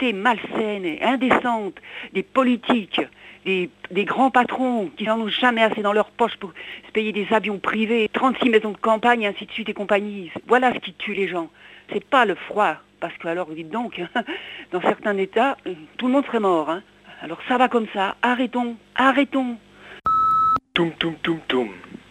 mentalité malsaine et indécente des politiques, des grands patrons qui n'en ont jamais assez dans leur poche pour se payer des avions privés, 36 maisons de campagne, ainsi de suite et compagnie. Voilà ce qui tue les gens. C'est pas le froid, parce que alors, dites donc, dans certains états, tout le monde serait mort. Hein. Alors ça va comme ça. Arrêtons. Toum toum toum toum.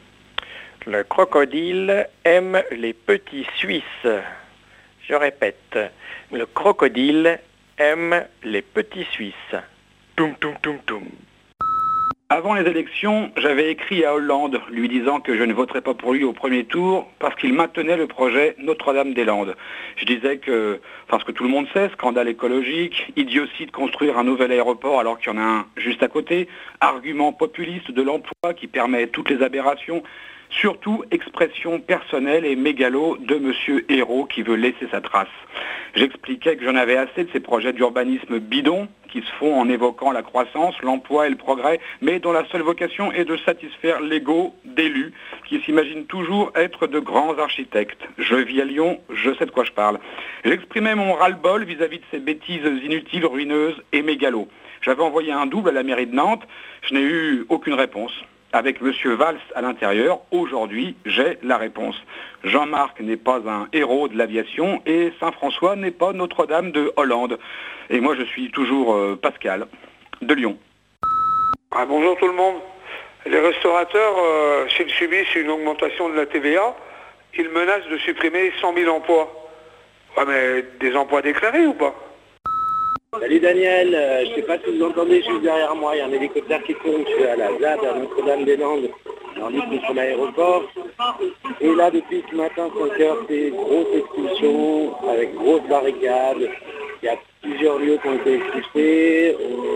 Le crocodile aime les petits Suisses. Je répète, le crocodile aime les petits Suisses. Toum toum toum toum. Avant les élections, j'avais écrit à Hollande, lui disant que je ne voterais pas pour lui au premier tour parce qu'il maintenait le projet Notre-Dame-des-Landes. Je disais que, ce que tout le monde sait, scandale écologique, idiotie de construire un nouvel aéroport alors qu'il y en a un juste à côté, argument populiste de l'emploi qui permet toutes les aberrations, surtout expression personnelle et mégalo de Monsieur Hérault qui veut laisser sa trace. J'expliquais que j'en avais assez de ces projets d'urbanisme bidons qui se font en évoquant la croissance, l'emploi et le progrès, mais dont la seule vocation est de satisfaire l'ego d'élus qui s'imaginent toujours être de grands architectes. Je vis à Lyon, je sais de quoi je parle. J'exprimais mon ras-le-bol vis-à-vis de ces bêtises inutiles, ruineuses et mégalos. J'avais envoyé un double à la mairie de Nantes, je n'ai eu aucune réponse. Avec M. Valls à l'intérieur, aujourd'hui, j'ai la réponse. Jean-Marc n'est pas un héros de l'aviation et Saint-François n'est pas Notre-Dame de Hollande. Et moi, je suis toujours Pascal, de Lyon. Bonjour tout le monde. Les restaurateurs, s'ils subissent une augmentation de la TVA, ils menacent de supprimer 100 000 emplois. Ouais, mais des emplois déclarés ou pas? Salut Daniel, je ne sais pas si vous entendez juste derrière moi, il y a un hélicoptère qui tourne, je suis à la ZAD, à Notre-Dame-des-Landes, en lutte contre l'aéroport. Et là, depuis ce matin, 5 heures, c'est grosse expulsion, avec grosse barricade. Il y a plusieurs lieux qui ont été expulsés,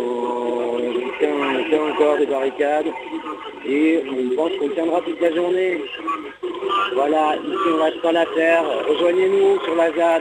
on tient encore des barricades, et on pense qu'on tiendra toute la journée. Voilà, ici on ne lâche pas l'affaire, rejoignez-nous sur la ZAD.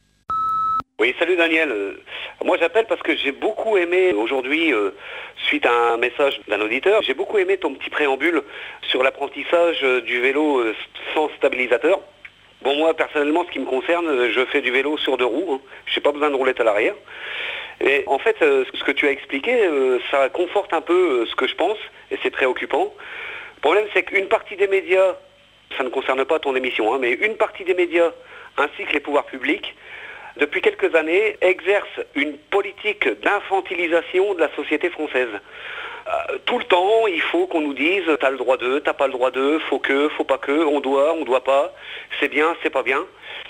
Oui, salut Daniel. Moi j'appelle parce que j'ai beaucoup aimé aujourd'hui, suite à un message d'un auditeur, j'ai beaucoup aimé ton petit préambule sur l'apprentissage du vélo sans stabilisateur. Bon, moi personnellement, ce qui me concerne, je fais du vélo sur 2 roues, je n'ai pas besoin de roulette à l'arrière. Et en fait, ce que tu as expliqué, ça conforte un peu ce que je pense, et c'est préoccupant. Le problème, c'est qu'une partie des médias, ça ne concerne pas ton émission, mais une partie des médias, ainsi que les pouvoirs publics, depuis quelques années, exerce une politique d'infantilisation de la société française. Tout le temps, il faut qu'on nous dise « t'as le droit de, t'as pas le droit de, faut que, faut pas que, on doit pas, c'est bien, c'est pas bien ».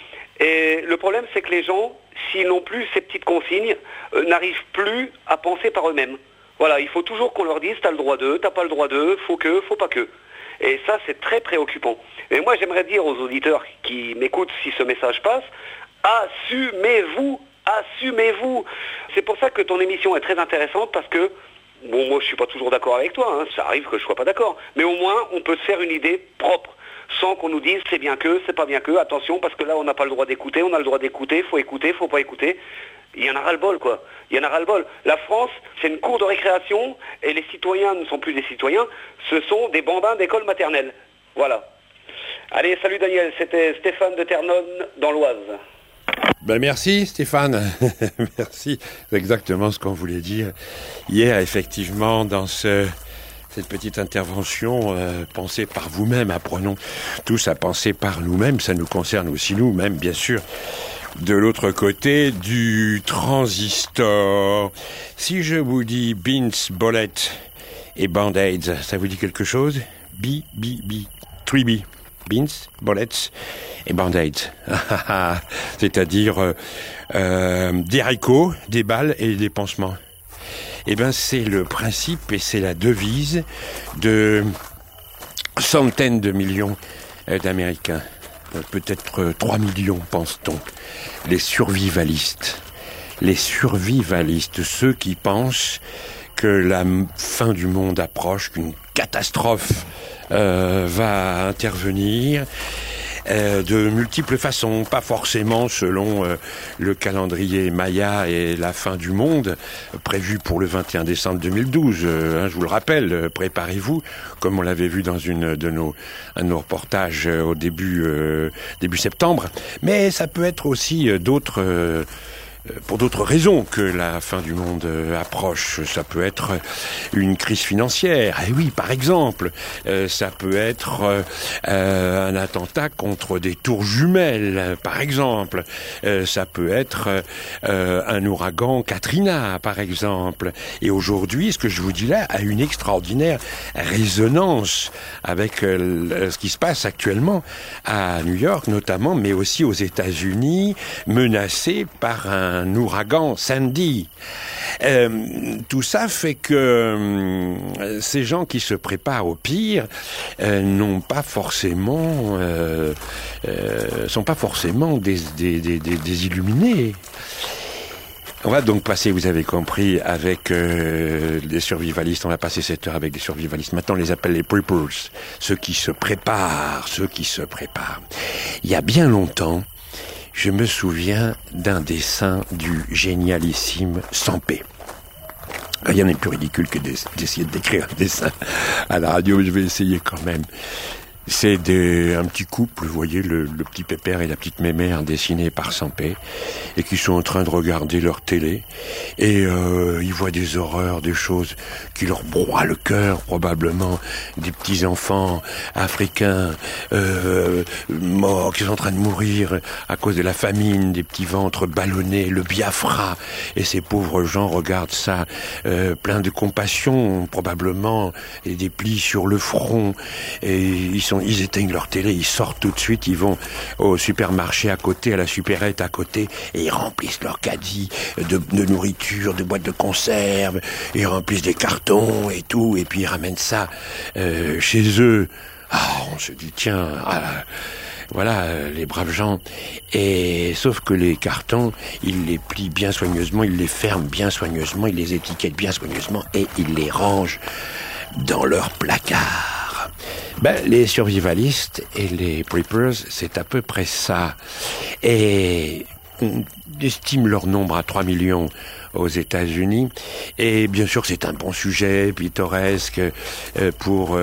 Et le problème, c'est que les gens, s'ils n'ont plus ces petites consignes, n'arrivent plus à penser par eux-mêmes. Voilà, il faut toujours qu'on leur dise « t'as le droit de, t'as pas le droit de, faut que, faut pas que ». Et ça, c'est très préoccupant. Et moi, j'aimerais dire aux auditeurs qui m'écoutent, si ce message passe, assumez-vous, assumez-vous. C'est pour ça que ton émission est très intéressante parce que, bon, moi je suis pas toujours d'accord avec toi, ça arrive que je sois pas d'accord, mais au moins on peut se faire une idée propre, sans qu'on nous dise c'est bien que, c'est pas bien que, attention parce que là on n'a pas le droit d'écouter, on a le droit d'écouter, faut pas écouter. Il y en a ras-le-bol quoi, il y en a ras-le-bol. La France, c'est une cour de récréation et les citoyens ne sont plus des citoyens, ce sont des bambins d'école maternelle. Voilà. Allez, salut Daniel, c'était Stéphane de Termonde dans l'Oise. Ben merci Stéphane, merci, c'est exactement ce qu'on voulait dire hier effectivement dans cette petite intervention pensée par vous-même, apprenons tous à penser par nous-mêmes, ça nous concerne aussi nous-mêmes bien sûr, de l'autre côté du transistor. Si je vous dis beans, bullets et band-aids, ça vous dit quelque chose? 3B. Beans, bullets et band-aids. C'est-à-dire des haricots, des balles et des pansements. Eh bien, c'est le principe et c'est la devise de centaines de millions d'Américains. Peut-être 3 millions, pense-t-on. Les survivalistes, ceux qui pensent que la fin du monde approche, qu'une catastrophe va intervenir de multiples façons, pas forcément selon le calendrier Maya et la fin du monde prévue pour le 21 décembre 2012. Je vous le rappelle, préparez-vous, comme on l'avait vu dans un de nos reportages au début septembre. Mais ça peut être aussi d'autres pour d'autres raisons que la fin du monde approche. Ça peut être une crise financière, et oui, par exemple. Ça peut être un attentat contre des tours jumelles, par exemple. Ça peut être un ouragan Katrina, par exemple. Et aujourd'hui, ce que je vous dis là a une extraordinaire résonance avec ce qui se passe actuellement à New York, notamment, mais aussi aux États-Unis, menacés par un ouragan Sandy. Tout ça fait que ces gens qui se préparent au pire n'ont pas forcément, sont pas forcément des illuminés. On va donc passer, vous avez compris, avec des survivalistes. On va passer cette heure avec des survivalistes. Maintenant, on les appelle les preppers, ceux qui se préparent. Il y a bien longtemps, je me souviens d'un dessin du génialissime Sampé. Rien n'est plus ridicule que d'essayer de décrire un dessin à la radio, mais je vais essayer quand même. C'est un petit couple, vous voyez, le petit pépère et la petite mémère dessinés par Sampé, et qui sont en train de regarder leur télé, et ils voient des horreurs, des choses qui leur broient le cœur, probablement, des petits enfants africains morts, qui sont en train de mourir à cause de la famine, des petits ventres ballonnés, le Biafra, et ces pauvres gens regardent ça, plein de compassion, probablement, et des plis sur le front, et ils éteignent leur télé, ils sortent tout de suite, ils vont au supermarché à côté, à la supérette à côté, et ils remplissent leur caddie de nourriture, de boîtes de conserve, ils remplissent des cartons et tout, et puis ils ramènent ça chez eux. On se dit, tiens, voilà, les braves gens. Et sauf que les cartons, ils les plient bien soigneusement, ils les ferment bien soigneusement, ils les étiquettent bien soigneusement, et ils les rangent dans leur placard. Les survivalistes et les preppers, c'est à peu près ça. Et on estime leur nombre à 3 millions aux États-Unis. Et bien sûr, c'est un bon sujet pittoresque pour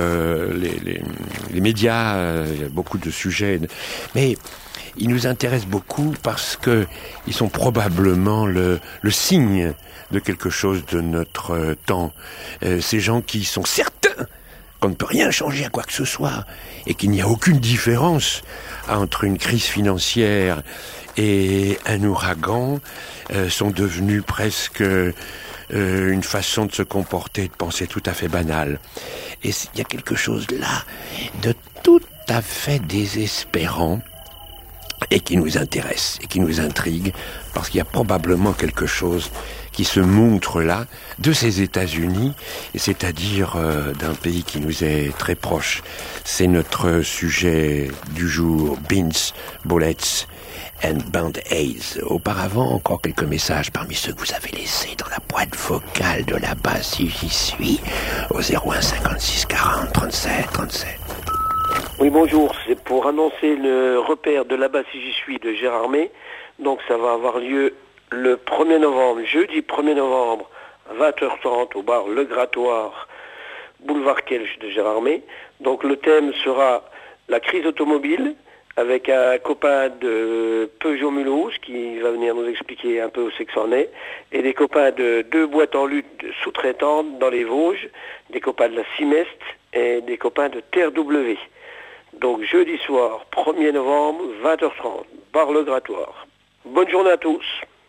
les médias. Il y a beaucoup de sujets. Mais ils nous intéressent beaucoup parce que ils sont probablement le signe de quelque chose de notre temps. Ces gens qui sont certains qu'on ne peut rien changer à quoi que ce soit, et qu'il n'y a aucune différence entre une crise financière et un ouragan, sont devenus presque une façon de se comporter, de penser tout à fait banale. Et il y a quelque chose là de tout à fait désespérant, et qui nous intéresse, et qui nous intrigue, parce qu'il y a probablement quelque chose qui se montre là, de ces États-Unis, c'est-à-dire d'un pays qui nous est très proche. C'est notre sujet du jour, Beans, Bullets and Band-Aids. Auparavant, encore quelques messages parmi ceux que vous avez laissés dans la boîte vocale de là-bas, si j'y suis, au 01 56 40 37 37. Oui, bonjour, c'est pour annoncer le repère de là-bas si j'y suis de Gérardmer. Donc ça va avoir lieu le 1er novembre, jeudi 1er novembre, 20h30 au bar Le Grattoir, boulevard Kelch de Gérardmer. Donc le thème sera la crise automobile, avec un copain de Peugeot Mulhouse qui va venir nous expliquer un peu où c'est que ça en est, et des copains de deux boîtes en lutte sous-traitantes dans les Vosges, des copains de la Cimest et des copains de Terre W. Donc jeudi soir, 1er novembre, 20h30, bar Le Grattoir. Bonne journée à tous.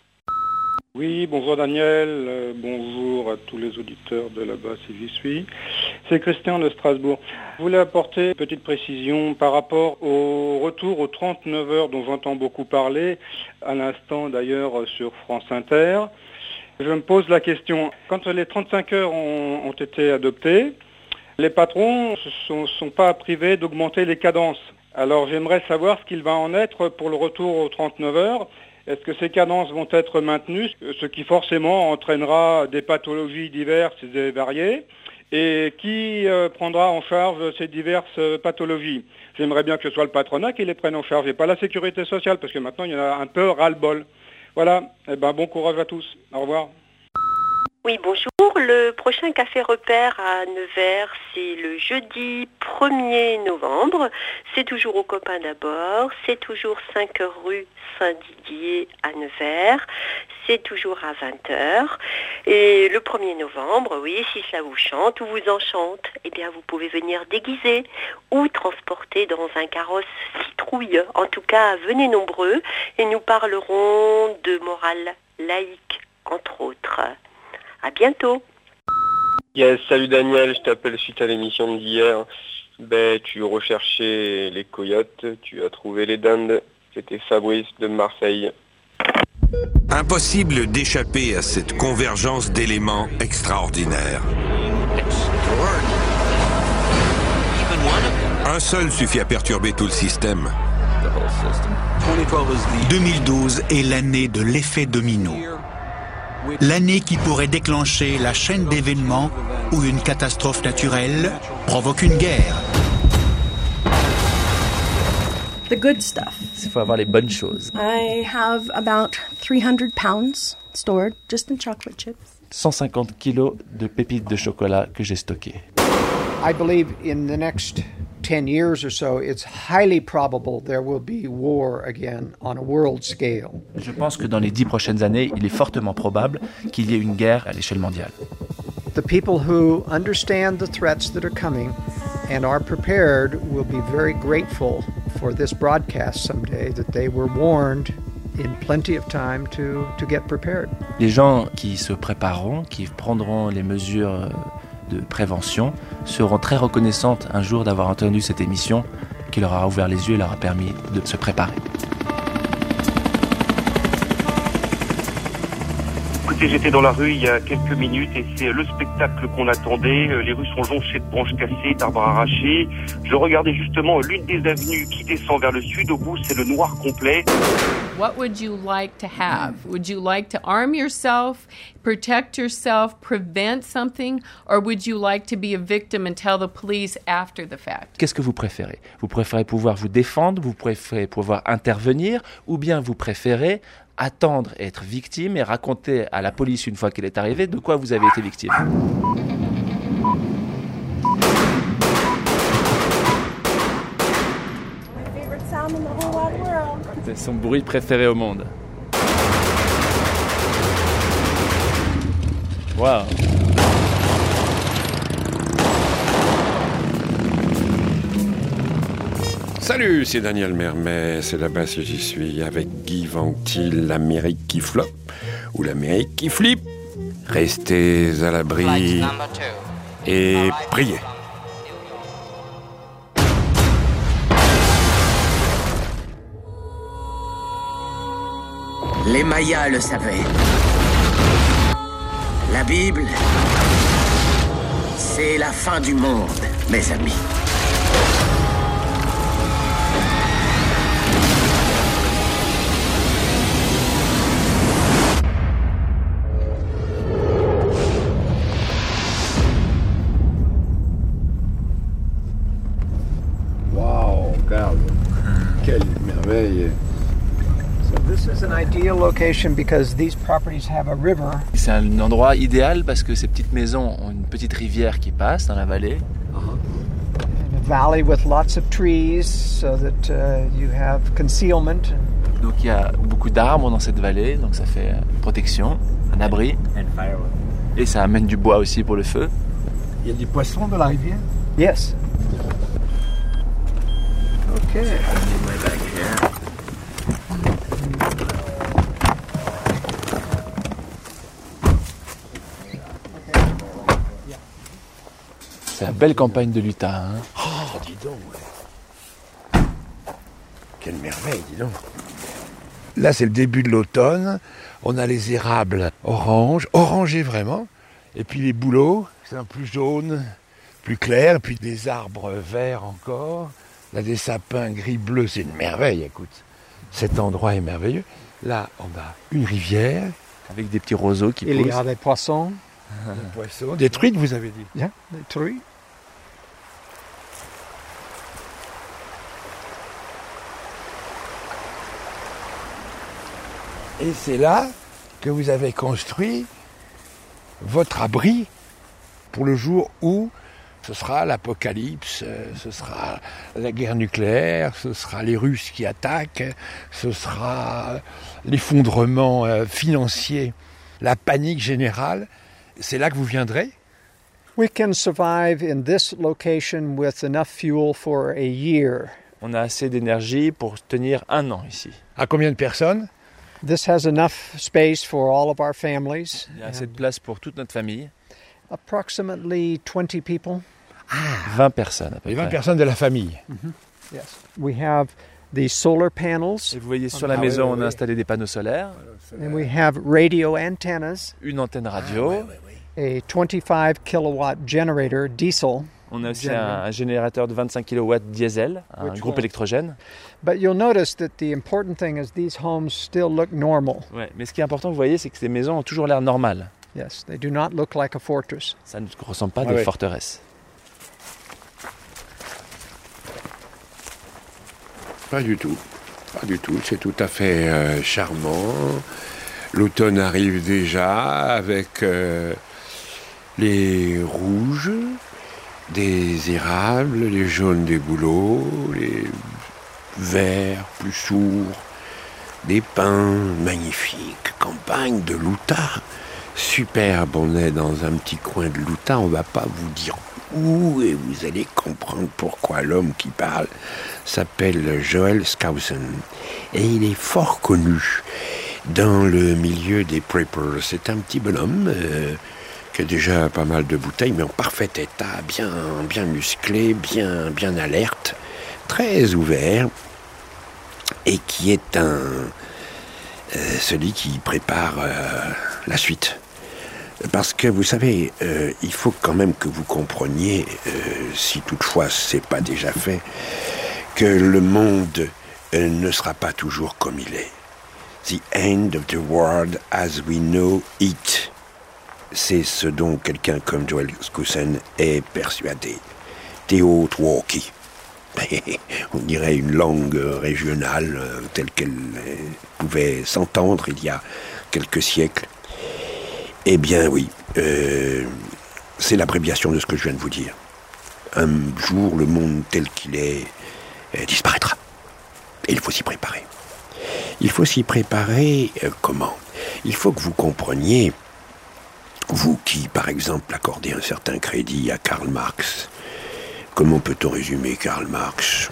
Oui, bonjour Daniel, bonjour à tous les auditeurs de là-bas si j'y suis. C'est Christian de Strasbourg. Je voulais apporter une petite précision par rapport au retour aux 39 heures dont j'entends beaucoup parler, à l'instant d'ailleurs sur France Inter. Je me pose la question, quand les 35 heures ont été adoptées, les patrons ne sont pas privés d'augmenter les cadences. Alors j'aimerais savoir ce qu'il va en être pour le retour aux 39 heures. Est-ce que ces cadences vont être maintenues, ce qui forcément entraînera des pathologies diverses et variées? Et qui prendra en charge ces diverses pathologies? J'aimerais bien que ce soit le patronat qui les prenne en charge et pas la sécurité sociale, parce que maintenant il y en a un peu ras-le-bol. Voilà, bon courage à tous. Au revoir. Oui, bonjour. le prochain café repère à Nevers, c'est le jeudi 1er novembre. C'est toujours aux copains d'abord. C'est toujours 5 rue Saint-Didier à Nevers. C'est toujours à 20h. Et le 1er novembre, oui, si ça vous chante ou vous enchante, eh bien vous pouvez venir déguiser ou transporter dans un carrosse citrouille. En tout cas, venez nombreux et nous parlerons de morale laïque, entre autres. À bientôt. Yes, salut Daniel, je t'appelle suite à l'émission d'hier. Tu recherchais les coyotes, tu as trouvé les dindes. C'était Fabrice de Marseille. Impossible d'échapper à cette convergence d'éléments extraordinaires. Un seul suffit à perturber tout le système. 2012 est l'année de l'effet domino. L'année qui pourrait déclencher la chaîne d'événements où une catastrophe naturelle provoque une guerre. The good stuff. Il faut avoir les bonnes choses. I have about 300 pounds stored just in chocolate chips. 150 kilos de pépites de chocolat que j'ai stockées. I believe in the next 10 years or so, it's highly probable there will be war again on a world scale. Je pense que dans les 10 prochaines années, il est fortement probable qu'il y ait une guerre à l'échelle mondiale. The people who understand the threats that are coming and are prepared will be very grateful for this broadcast someday that they were warned in plenty of time to get prepared. Les gens qui se prépareront, qui prendront les mesures de prévention, seront très reconnaissantes un jour d'avoir entendu cette émission qui leur a ouvert les yeux et leur a permis de se préparer. Écoutez, j'étais dans la rue il y a quelques minutes et c'est le spectacle qu'on attendait. Les rues sont jonchées de branches cassées, d'arbres arrachés. Je regardais justement l'une des avenues qui descend vers le sud. Au bout, c'est le noir complet. What would you like to have? Would you like to arm yourself, protect yourself, prevent something, or would you like to be a victim and tell the police after the fact? Qu'est-ce que vous préférez? Vous préférez pouvoir vous défendre, vous préférez pouvoir intervenir, ou bien vous préférez attendre et être victime et raconter à la police une fois qu'elle est arrivée de quoi vous avez été victime? C'est son bruit préféré au monde. Wow. Salut, c'est Daniel Mermet, c'est là-bas si j'y suis, avec Guy Ventil, l'Amérique qui floppe, ou l'Amérique qui flippe. Restez à l'abri et priez. Les Mayas le savaient. La Bible, c'est la fin du monde, mes amis. Waouh, regarde. Quelle merveille. This is an ideal location because these properties have a river. C'est un endroit idéal parce que ces petites maisons ont une petite rivière qui passe dans la vallée. And a valley with lots of trees so that you have concealment. Donc il y a beaucoup d'arbres dans cette vallée, donc ça fait une protection, un abri. Et ça amène du bois aussi pour le feu. Il y a des poissons dans la rivière? Yes. Okay. C'est la belle campagne de l'Utah. Hein. Oh, dis donc. Ouais. Quelle merveille, dis donc. Là, c'est le début de l'automne. On a les érables orangés vraiment. Et puis les bouleaux, c'est un plus jaune, plus clair. Et puis des arbres verts encore. Là, des sapins gris-bleu. C'est une merveille, écoute. Cet endroit est merveilleux. Là, on a une rivière. Avec des petits roseaux qui poussent. Il y a des poissons. Des poissons. Des truites, vous avez dit? Yeah, des truites. Et c'est là que vous avez construit votre abri pour le jour où ce sera l'apocalypse, ce sera la guerre nucléaire, ce sera les Russes qui attaquent, ce sera l'effondrement financier, la panique générale. C'est là que vous viendrez? We can survive in this location with enough fuel for a year. On a assez d'énergie pour tenir 1 an ici. À combien de personnes? This has enough space for all of our families. Il y a assez de place pour toute notre famille. Approximately 20 people. 20 personnes à peu Les 20 près. personnes de la famille. Yes. We have the solar panels. Et vous voyez sur la maison, on a installé des panneaux solaires. And we have radio antennas. Une antenne radio. A 25 kilowatt generator diesel. On a aussi un générateur de 25 kW diesel, un groupe électrogène. But you'll notice that the important thing is these homes still look normal. Ouais, mais ce qui est important, vous voyez, c'est que ces maisons ont toujours l'air normales. Yes, they do not look like a fortress. Ça ne ressemble pas à des forteresses. Pas du tout. Pas du tout. C'est tout à fait charmant. L'automne arrive déjà avec les rouges des érables, les jaunes des bouleaux, les verts plus sourds, des pins magnifiques, campagne de l'Utah. Superbe, on est dans un petit coin de l'Utah, on va pas vous dire où, et vous allez comprendre pourquoi l'homme qui parle s'appelle Joel Skousen. Et il est fort connu dans le milieu des preppers. C'est un petit bonhomme qui a déjà pas mal de bouteilles, mais en parfait état, bien musclé, bien alerte, très ouvert, et qui est celui qui prépare la suite. Parce que vous savez, il faut quand même que vous compreniez, si toutefois c'est pas déjà fait, que le monde ne sera pas toujours comme il est. The end of the world as we know it. C'est ce dont quelqu'un comme Joel Skousen est persuadé. Teotwoki. On dirait une langue régionale telle qu'elle pouvait s'entendre il y a quelques siècles. Eh bien oui, c'est l'abréviation de ce que je viens de vous dire. Un jour, le monde tel qu'il est disparaîtra. Et il faut s'y préparer. Il faut s'y préparer comment? Il faut que vous compreniez, vous qui, par exemple, accordez un certain crédit à Karl Marx. Comment peut-on résumer Karl Marx?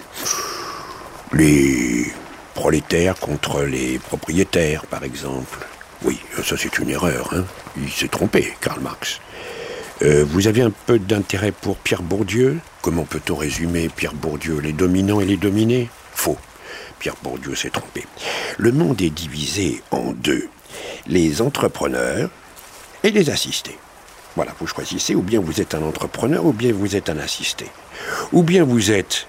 Les prolétaires contre les propriétaires, par exemple. Oui, ça c'est une erreur, hein. Il s'est trompé, Karl Marx. Vous avez un peu d'intérêt pour Pierre Bourdieu? Comment peut-on résumer Pierre Bourdieu? Les dominants et les dominés? Faux. Pierre Bourdieu s'est trompé. Le monde est divisé en deux. Les entrepreneurs et les assistés. Voilà, vous choisissez, ou bien vous êtes un entrepreneur, ou bien vous êtes un assisté. Ou bien vous êtes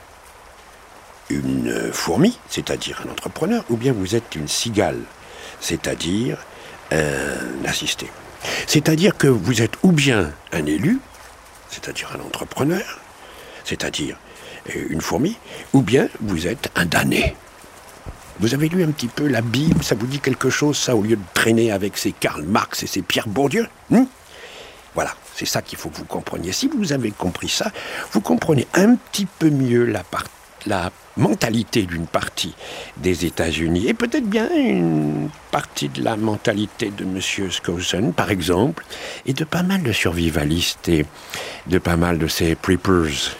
une fourmi, c'est-à-dire un entrepreneur, ou bien vous êtes une cigale, c'est-à-dire un assisté. C'est-à-dire que vous êtes ou bien un élu, c'est-à-dire un entrepreneur, c'est-à-dire une fourmi, ou bien vous êtes un damné. Vous avez lu un petit peu la Bible, ça vous dit quelque chose, ça, au lieu de traîner avec ces Karl Marx et ces Pierre Bourdieu? Voilà, c'est ça qu'il faut que vous compreniez. Si vous avez compris ça, vous comprenez un petit peu mieux la mentalité d'une partie des États-Unis, et peut-être bien une partie de la mentalité de M. Skousen, par exemple, et de pas mal de survivalistes et de pas mal de ces preppers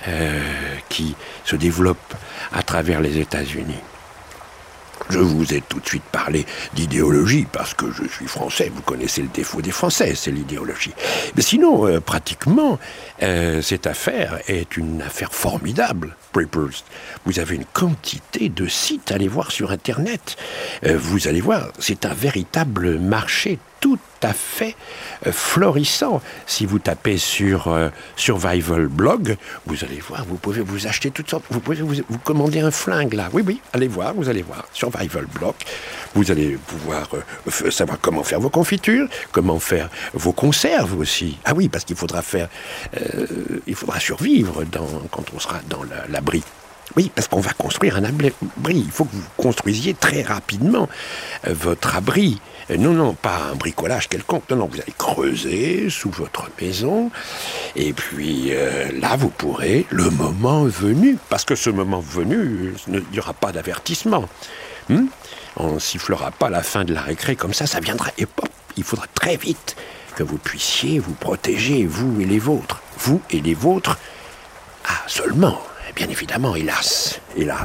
qui se développent à travers les États-Unis. Je vous ai tout de suite parlé d'idéologie, parce que je suis français, vous connaissez le défaut des Français, c'est l'idéologie. Mais sinon, pratiquement, cette affaire est une affaire formidable, Preppers. Vous avez une quantité de sites à aller voir sur Internet. Vous allez voir, c'est un véritable marché tout à fait florissant. Si vous tapez sur Survival Blog, vous allez voir, vous pouvez vous acheter toutes sortes, vous pouvez vous commander un flingue là. Oui, allez voir, vous allez voir. Survival Blog, vous allez pouvoir savoir comment faire vos confitures, comment faire vos conserves aussi. Ah oui, parce qu'il faudra il faudra survivre quand on sera dans l'abri. Oui, parce qu'on va construire un abri. Il faut que vous construisiez très rapidement votre abri Non, pas un bricolage quelconque. Non, vous allez creuser sous votre maison. Et puis là, vous pourrez, le moment venu, parce que ce moment venu, il n'y aura pas d'avertissement. On ne sifflera pas la fin de la récré comme ça viendra. Et pop, il faudra très vite que vous puissiez vous protéger, vous et les vôtres. Vous et les vôtres, seulement, bien évidemment, hélas.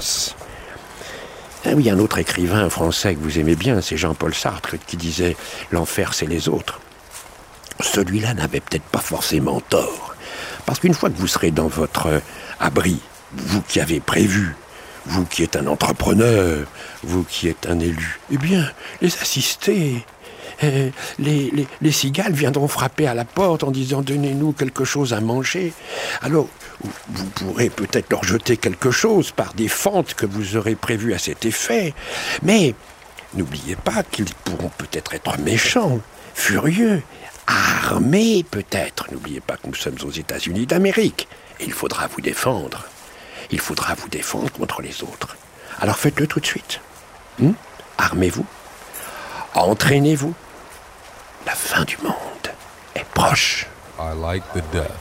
Ah oui, un autre écrivain français que vous aimez bien, c'est Jean-Paul Sartre, qui disait « L'enfer, c'est les autres ». Celui-là n'avait peut-être pas forcément tort. Parce qu'une fois que vous serez dans votre abri, vous qui avez prévu, vous qui êtes un entrepreneur, vous qui êtes un élu, eh bien, les assistés, les cigales viendront frapper à la porte en disant « Donnez-nous quelque chose à manger ». Alors, vous pourrez peut-être leur jeter quelque chose par des fentes que vous aurez prévues à cet effet. Mais n'oubliez pas qu'ils pourront peut-être être méchants, furieux, armés peut-être. N'oubliez pas que nous sommes aux États-Unis d'Amérique. Et il faudra vous défendre. Il faudra vous défendre contre les autres. Alors faites-le tout de suite. Armez-vous. Entraînez-vous. La fin du monde est proche. I like the death.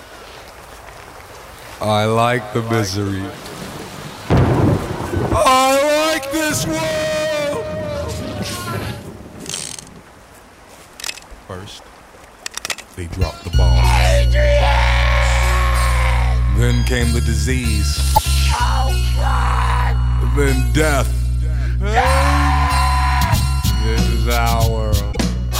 I like the misery. I like this world! First, they dropped the bomb. Then came the disease. Then death. This is our world.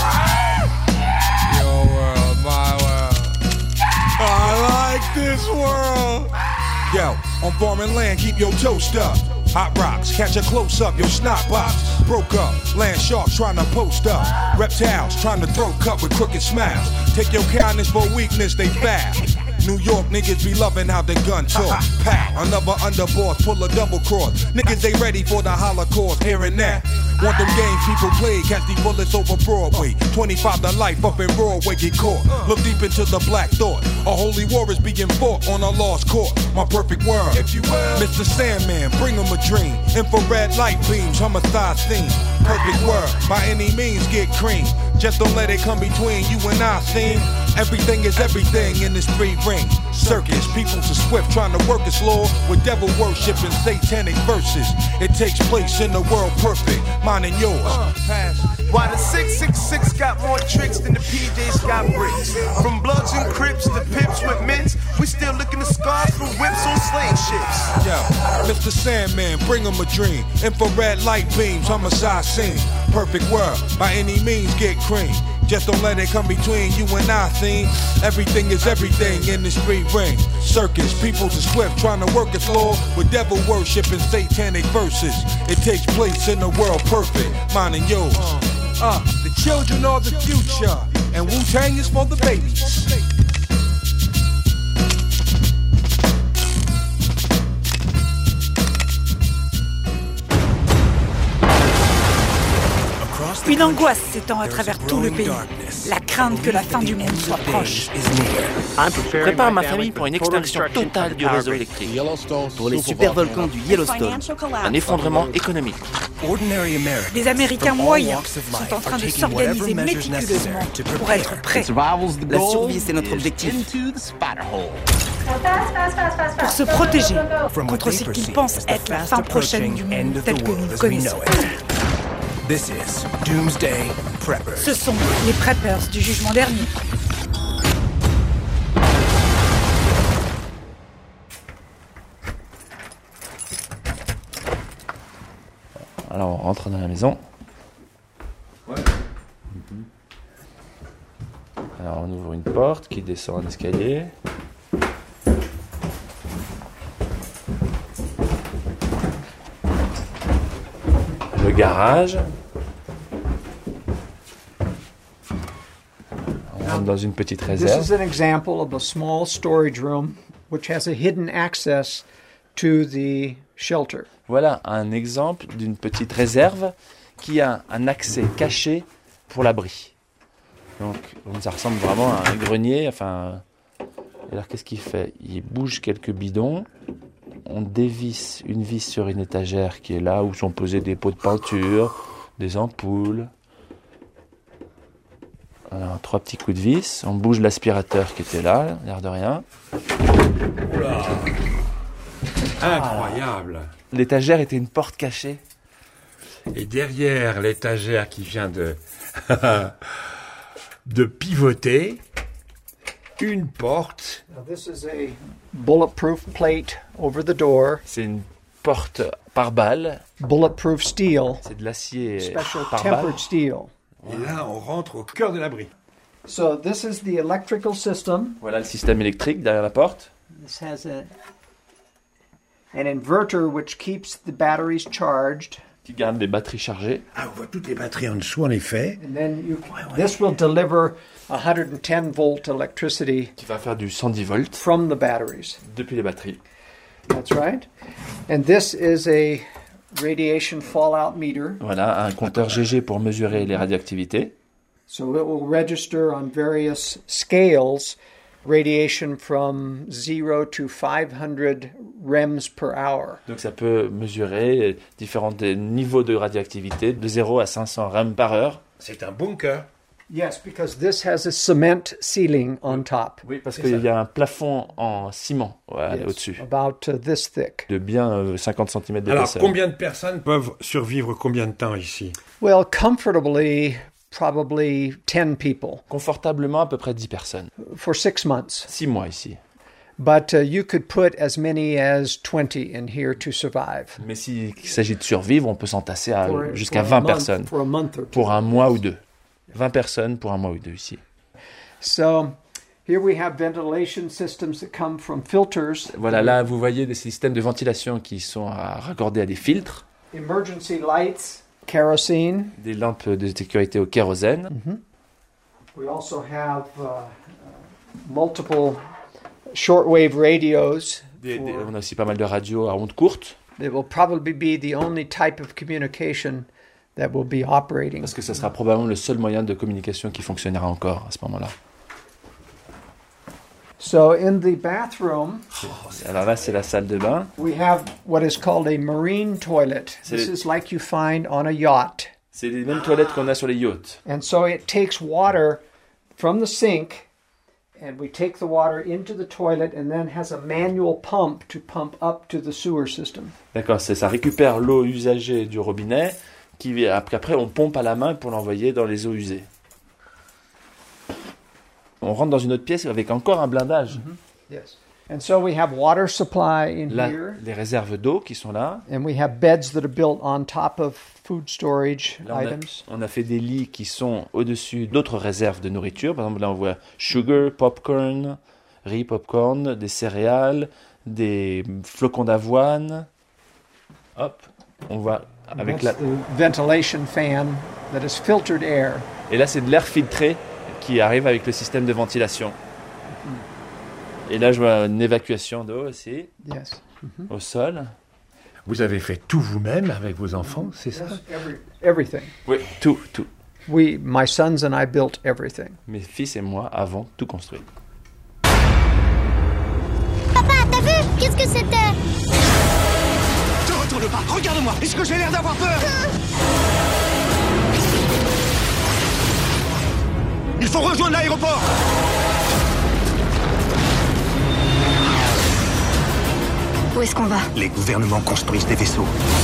Your world, my world. I like this world. Yo, on foreign land, keep your toast up. Hot rocks, catch a close up, your snot box broke up. Land sharks trying to post up. Reptiles trying to throw cup with crooked smiles. Take your kindness for weakness, they foul. New York niggas be loving how the gun talk. Pow, another underboss, pull a double cross. Niggas ain't ready for the Holocaust, hearing that. Want them games people play, catch these bullets over Broadway. 25 to life up in Broadway, get caught. Look deep into the black thought. A holy war is being fought on a lost court. My perfect world, if you will. Mr. Sandman, bring him a dream. Infrared light beams, homicide scene. Perfect world, by any means get cream. Just don't let it come between you and I, scene. Everything is everything in this free ring. Circus, people to swift trying to work its law with devil worship and satanic verses. It takes place in the world perfect, mine and yours. Why the 666 got more tricks than the PJs got bricks. From Bloods and Crips to Pips with mints, we still looking to scars through whips on slave ships. Yo, Mr. Sandman, bring him a dream. Infrared light beams, homicide scene. Perfect world, by any means get cream. Just don't let it come between you and I, scene. Everything is everything in this free ring. Circus, people to swift trying to work its law with devil worship and satanic verses. It takes place in the world perfect, mine and yours. The children are the future, and Wu-Tang is for the babies. Une angoisse s'étend à travers tout le pays. La crainte que la fin du monde soit proche. Je prépare ma famille pour une extinction totale du réseau électrique. Pour les supervolcans du Yellowstone, un effondrement économique. Les Américains moyens sont en train de s'organiser méticuleusement pour être prêts. La survie, c'est notre objectif. Pour se protéger contre ce qu'ils pensent être la fin prochaine du monde tel que nous le connaissons. This is Doomsday Preppers. Ce sont les Preppers du jugement dernier. Alors on rentre dans la maison. Alors on ouvre une porte qui descend un escalier. Le garage. On rentre dans une petite réserve. This is an example of a small storage room which has a hidden access to the shelter. Voilà un exemple d'une petite réserve qui a un accès caché pour l'abri. Donc ça ressemble vraiment à un grenier. Enfin, alors qu'est-ce qu'il fait? Il bouge quelques bidons. On dévisse une vis sur une étagère qui est là où sont posés des pots de peinture, des ampoules. 3 petits coups de vis, on bouge l'aspirateur qui était là, l'air de rien. Oula. Incroyable. L'étagère était une porte cachée. Et derrière l'étagère qui vient de pivoter, une porte. Now this is a bulletproof plate over the door. C'est une porte par balle. Bulletproof steel. C'est de l'acier Special par balle. tempered steel. Et là, on rentre au cœur de l'abri. So this is the electrical system. Voilà le système électrique derrière la porte. This has an inverter which keeps the batteries charged. Qui garde les batteries chargées. Ah, on voit toutes les batteries en dessous, en effet. And then this will deliver 110 volt electricity. Qui va faire du 110 volts. From the batteries. Depuis les batteries. That's right. And this is a radiation fallout meter. Voilà, un compteur GG pour mesurer les radioactivités. So it will register on various scales radiation from 0 to 500 rems per hour. Donc ça peut mesurer différents niveaux de radioactivité de 0 à 500 rems par heure. C'est un bunker. Yes, because this has a cement ceiling on top. Oui, parce qu'il y a un plafond en ciment au-dessus. About this thick. De bien 50 cm d'épaisseur. Alors, combien de personnes peuvent survivre combien de temps ici? Well, comfortably, probably 10 people. Confortablement, à peu près 10 personnes. For 6 months. 6 mois ici. But you could put as many as 20 in here to survive. Mais s'il s'agit de survivre, on peut s'entasser jusqu'à 20 personnes. Pour un mois ou deux. 20 personnes pour un mois ou deux ici. So, here we have ventilation systems that come from filters. Voilà, là vous voyez des systèmes de ventilation qui sont raccordés à des filtres. Emergency lights, kerosene. Des lampes de sécurité au kérosène. We also have multiple shortwave radios. On a aussi pas mal de radios à ondes courtes. It will probably be the only type of communication that will be operating. Parce que ce sera probablement le seul moyen de communication qui fonctionnera encore à ce moment-là. So in the bathroom, alors là c'est la salle de bain. We have what is called a marine toilet. This is like you find on a yacht. C'est les mêmes toilettes qu'on a sur les yachts. And so it takes water from the sink and we take the water into the toilet and then has a manual pump to pump up to the sewer system. D'accord, ça récupère l'eau usagée du robinet qu'après on pompe à la main pour l'envoyer dans les eaux usées. On rentre dans une autre pièce avec encore un blindage. Yes. And so we have water supply in là, here. Les réserves d'eau qui sont là. And we have beds that are built on top of food storage items. On a fait des lits qui sont au-dessus d'autres réserves de nourriture. Par exemple, là on voit sugar, popcorn, riz, popcorn, des céréales, des flocons d'avoine. Hop, on voit avec la ventilation fan that is filtered air. Et là c'est de l'air filtré qui arrive avec le système de ventilation. Et là je vois une évacuation d'eau aussi. Yes. Au sol. Vous avez fait tout vous-même avec vos enfants, c'est ça? Everything. Oui, tout. My sons and I built everything. Mes fils et moi avons tout construit. Papa, t'as vu? Qu'est-ce que c'était? Te retourne pas, regarde-moi. Est-ce que j'ai l'air d'avoir peur? Il faut rejoindre l'aéroport. Où est-ce qu'on va? Les gouvernements construisent des vaisseaux.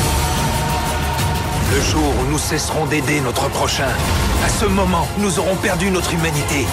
Le jour où nous cesserons d'aider notre prochain, à ce moment, nous aurons perdu notre humanité.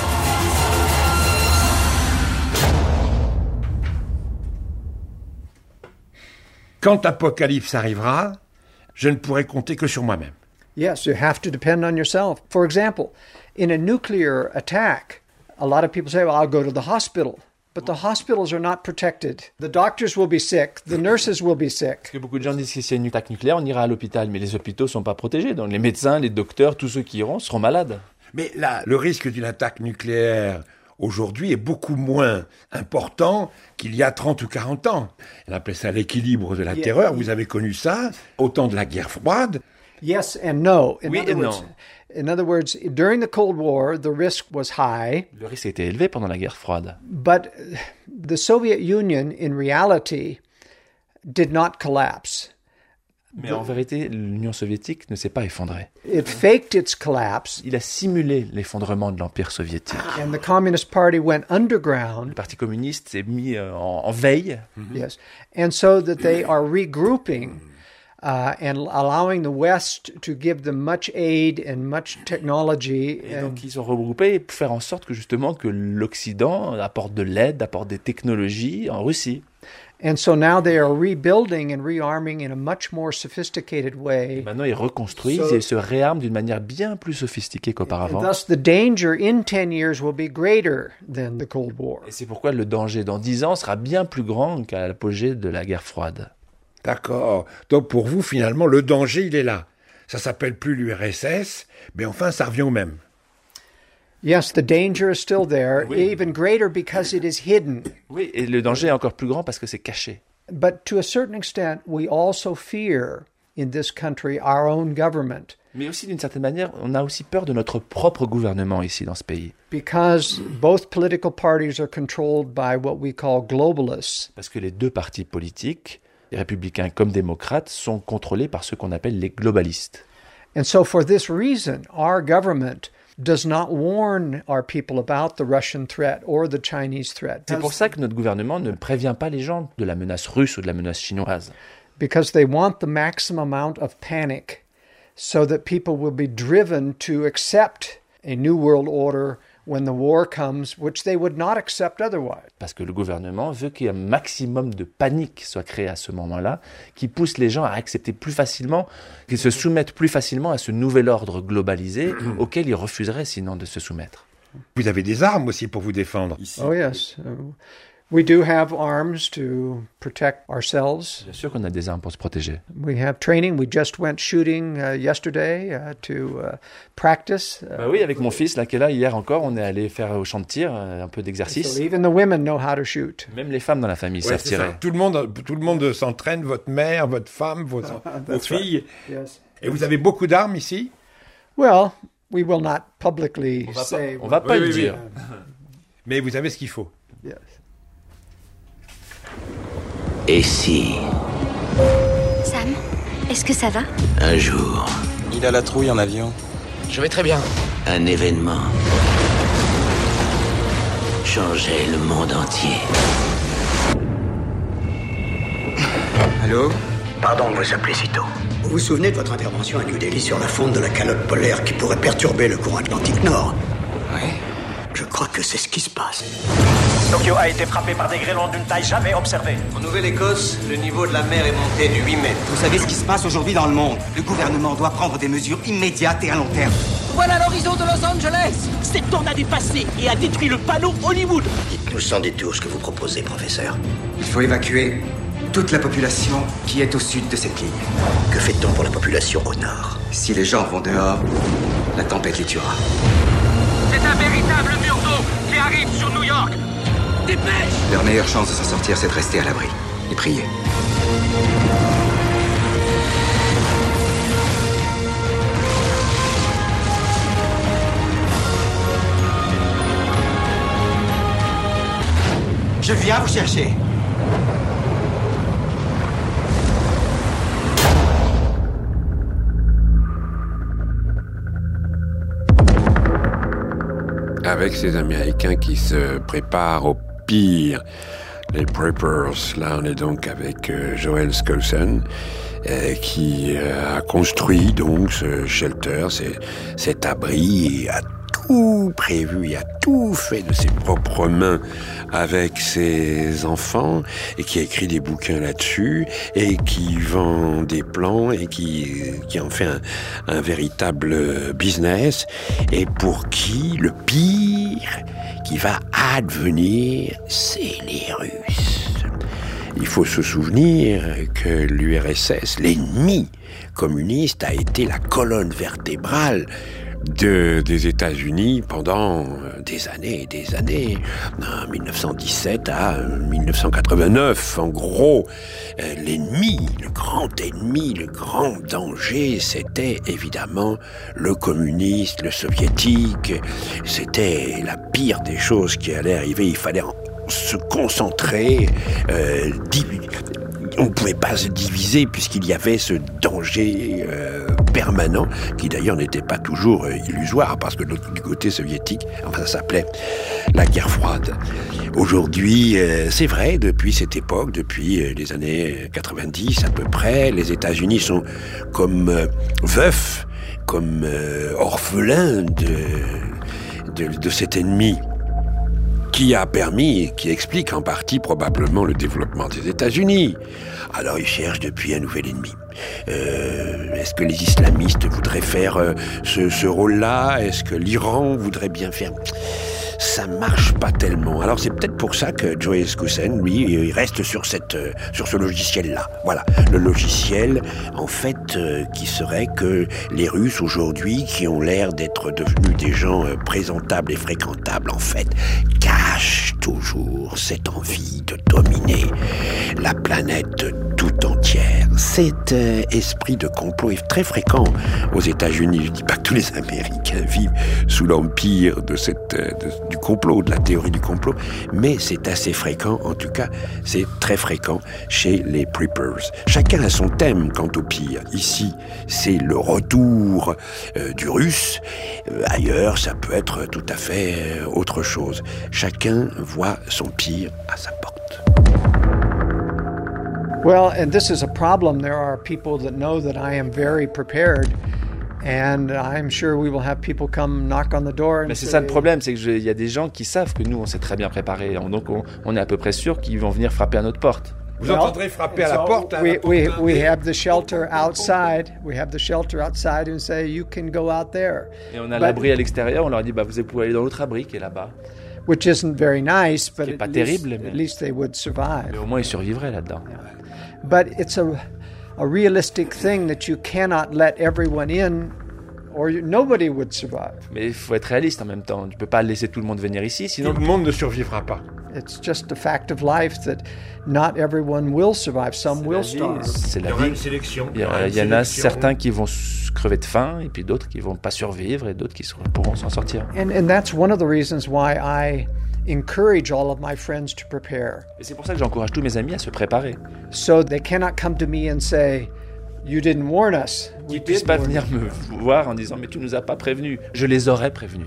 Quand Apocalypse arrivera, je ne pourrai compter que sur moi-même. Yes, you have to depend on yourself. For example, in a nuclear attack, a lot of people say, well, I'll go to the hospital. But the hospitals are not protected. The doctors will be sick. The nurses will be sick. Parce que beaucoup de gens disent que s'il y a une attaque nucléaire, on ira à l'hôpital. Mais les hôpitaux ne sont pas protégés. Donc les médecins, les docteurs, tous ceux qui iront seront malades. Mais là, le risque d'une attaque nucléaire aujourd'hui est beaucoup moins important qu'il y a 30 ou 40 ans. On appelait ça l'équilibre de la terreur. Vous avez connu ça au temps de la guerre froide. Yes and no. In other words, during the Cold War, the risk was high. Le risque était élevé pendant la guerre froide. But the Soviet Union, in reality, did not collapse. Mais en vérité, l'Union soviétique ne s'est pas effondrée. It faked its collapse. Il a simulé l'effondrement de l'Empire soviétique. And the Communist Party went underground. Le Parti communiste s'est mis en veille. Yes. And so that they are regrouping and allowing the West to give them much aid and much technology. Et donc ils sont regroupés pour faire en sorte que justement que l'Occident apporte de l'aide, apporte des technologies en Russie. And so now they are rebuilding and rearming in a much more sophisticated way. Et maintenant, ils reconstruisent et se réarment d'une manière bien plus sophistiquée qu'auparavant. And thus the danger in 10 years will be greater than the Cold War. Et c'est pourquoi le danger dans 10 ans sera bien plus grand qu'à l'apogée de la guerre froide. D'accord. Donc pour vous, finalement, le danger, il est là. Ça s'appelle plus l'URSS, mais enfin, ça revient au même. Yes, the danger is still there, even greater because it is hidden. Oui, et le danger est encore plus grand parce que c'est caché. But to a certain extent, we also fear in this country our own government. Mais aussi d'une certaine manière, on a aussi peur de notre propre gouvernement ici dans ce pays. Because both political parties are controlled by what we call globalists. Parce que les deux partis politiques, les républicains comme démocrates, sont contrôlés par ceux qu'on appelle les globalistes. And so for this reason, our government does not warn our people about the Russian threat or the Chinese threat. C'est pour ça que notre gouvernement ne prévient pas les gens de la menace russe ou de la menace chinoise. Because they want the maximum amount of panic so that people will be driven to accept a new world order when the war comes, which they would not accept otherwise. Parce que le gouvernement veut qu'il y ait un maximum de panique soit créé à ce moment-là, qui pousse les gens à accepter plus facilement, qu'ils se soumettent plus facilement à ce nouvel ordre globalisé auquel ils refuseraient sinon de se soumettre. Vous avez des armes aussi pour vous défendre ici. Oh yes. We do have arms to protect ourselves. Bien sûr qu'on a des armes pour se protéger. We have training. We just went shooting yesterday to practice. Oui, avec mon fils là qui est là hier encore, on est allé faire au champ de tir un peu d'exercice. So even the women know how to shoot. Même les femmes dans la famille savent tirer. Tout le monde s'entraîne, votre mère, votre femme, vos filles. Right. Yes. Et vous avez beaucoup d'armes ici? Well, we will not publicly say. On va pas le dire. Mais vous avez ce qu'il faut. Yes. Et si, Sam, est-ce que ça va? un jour, Il a la trouille en avion. je vais très bien, un événement changeait le monde entier. Allô? Pardon de vous appeler si tôt. Vous vous souvenez de votre intervention à New Delhi sur la fonte de la calotte polaire qui pourrait perturber le courant Atlantique Nord? Oui. Je crois que c'est ce qui se passe. Tokyo a été frappé par des grêlons d'une taille jamais observée. En Nouvelle-Écosse, le niveau de la mer est monté de 8 mètres. Vous savez ce qui se passe aujourd'hui dans le monde? Le gouvernement doit prendre des mesures immédiates et à long terme. Voilà l'horizon de Los Angeles. Cette tornade est passée et a détruit le panneau Hollywood. Dites-nous sans détour ce que vous proposez, professeur. Il faut évacuer toute la population qui est au sud de cette ligne. Que fait-on pour la population au nord? Si les gens vont dehors, la tempête les tuera. C'est un véritable mur d'eau qui arrive sur New York. Dépêche! Leur meilleure chance de s'en sortir, c'est de rester à l'abri et prier. Je viens vous chercher. Avec ces Américains qui se préparent au pire, les Preppers. Là, on est donc avec Joel Skousen, qui a construit donc ce shelter, cet abri, et a tout prévu, il a tout fait de ses propres mains avec ses enfants, et qui a écrit des bouquins là-dessus, et qui vend des plans, et qui en fait un véritable business, et pour qui le pire qui va advenir, c'est les Russes. Il faut se souvenir que l'URSS, l'ennemi communiste, a été la colonne vertébrale des États-Unis pendant des années et des années, en 1917 à 1989. En gros, l'ennemi, le grand danger, c'était évidemment le communiste, le soviétique. C'était la pire des choses qui allait arriver. Il fallait se concentrer. on ne pouvait pas se diviser puisqu'il y avait ce danger permanent qui d'ailleurs n'était pas toujours illusoire parce que du côté soviétique, enfin ça s'appelait la guerre froide. Aujourd'hui, c'est vrai, depuis cette époque, depuis les années 90 à peu près, les États-Unis sont comme veufs, comme orphelins de cet ennemi qui a permis, qui explique en partie probablement le développement des États-Unis. Alors ils cherchent depuis un nouvel ennemi. Est-ce que les islamistes voudraient faire ce rôle-là? Est-ce que l'Iran voudrait bien faire? Ça marche pas tellement. Alors c'est peut-être pour ça que Joe Escusen, lui, il reste sur ce logiciel-là. Voilà, le logiciel, en fait, qui serait que les Russes aujourd'hui, qui ont l'air d'être devenus des gens présentables et fréquentables, en fait, cachent toujours cette envie de dominer la planète tout entière. Cet esprit de complot est très fréquent aux États-Unis. Je dis pas que tous les Américains vivent sous l'empire du complot, de la théorie du complot, mais c'est assez fréquent, en tout cas, c'est très fréquent chez les preppers. Chacun a son thème quant au pire. Ici, c'est le retour du russe. Ailleurs, ça peut être tout à fait autre chose. Chacun voit son pire à sa porte. Well, and this is a problem. There are people that know that I am very prepared, and I'm sure we will have people come knock on the door. Mais c'est ça le problème, c'est qu'il y a des gens qui savent que nous, on s'est très bien préparés. Donc, on est à peu près sûr qu'ils vont venir frapper à notre porte. Vous entendrez frapper à la porte. We have the shelter outside. We have the shelter outside and say you can go out there. Et on a l'abri à l'extérieur. On leur dit vous pouvez aller dans l'autre abri qui est là-bas. Which isn't very nice, but pas terrible, at least they would survive. Mais au moins ils survivraient là-dedans. Yeah. But it's a realistic thing that you cannot let everyone in, or nobody would survive. Mais il faut être réaliste en même temps. Tu peux pas laisser tout le monde venir ici, sinon tout le monde ne survivra pas. It's just a fact of life that not everyone will survive. Some will starve. C'est la vie. Il y aura une sélection. Il y en a certains qui vont crever de faim, et puis d'autres qui vont pas survivre, et d'autres qui pourront s'en sortir. And that's one of the reasons why I encourage all of my friends to prepare. Et c'est pour ça que j'encourage tous mes amis à se préparer. So they cannot come to me and say, "You didn't warn us." Ils puissent pas venir me voir en disant mais tu nous as pas prévenus. Je les aurais prévenus.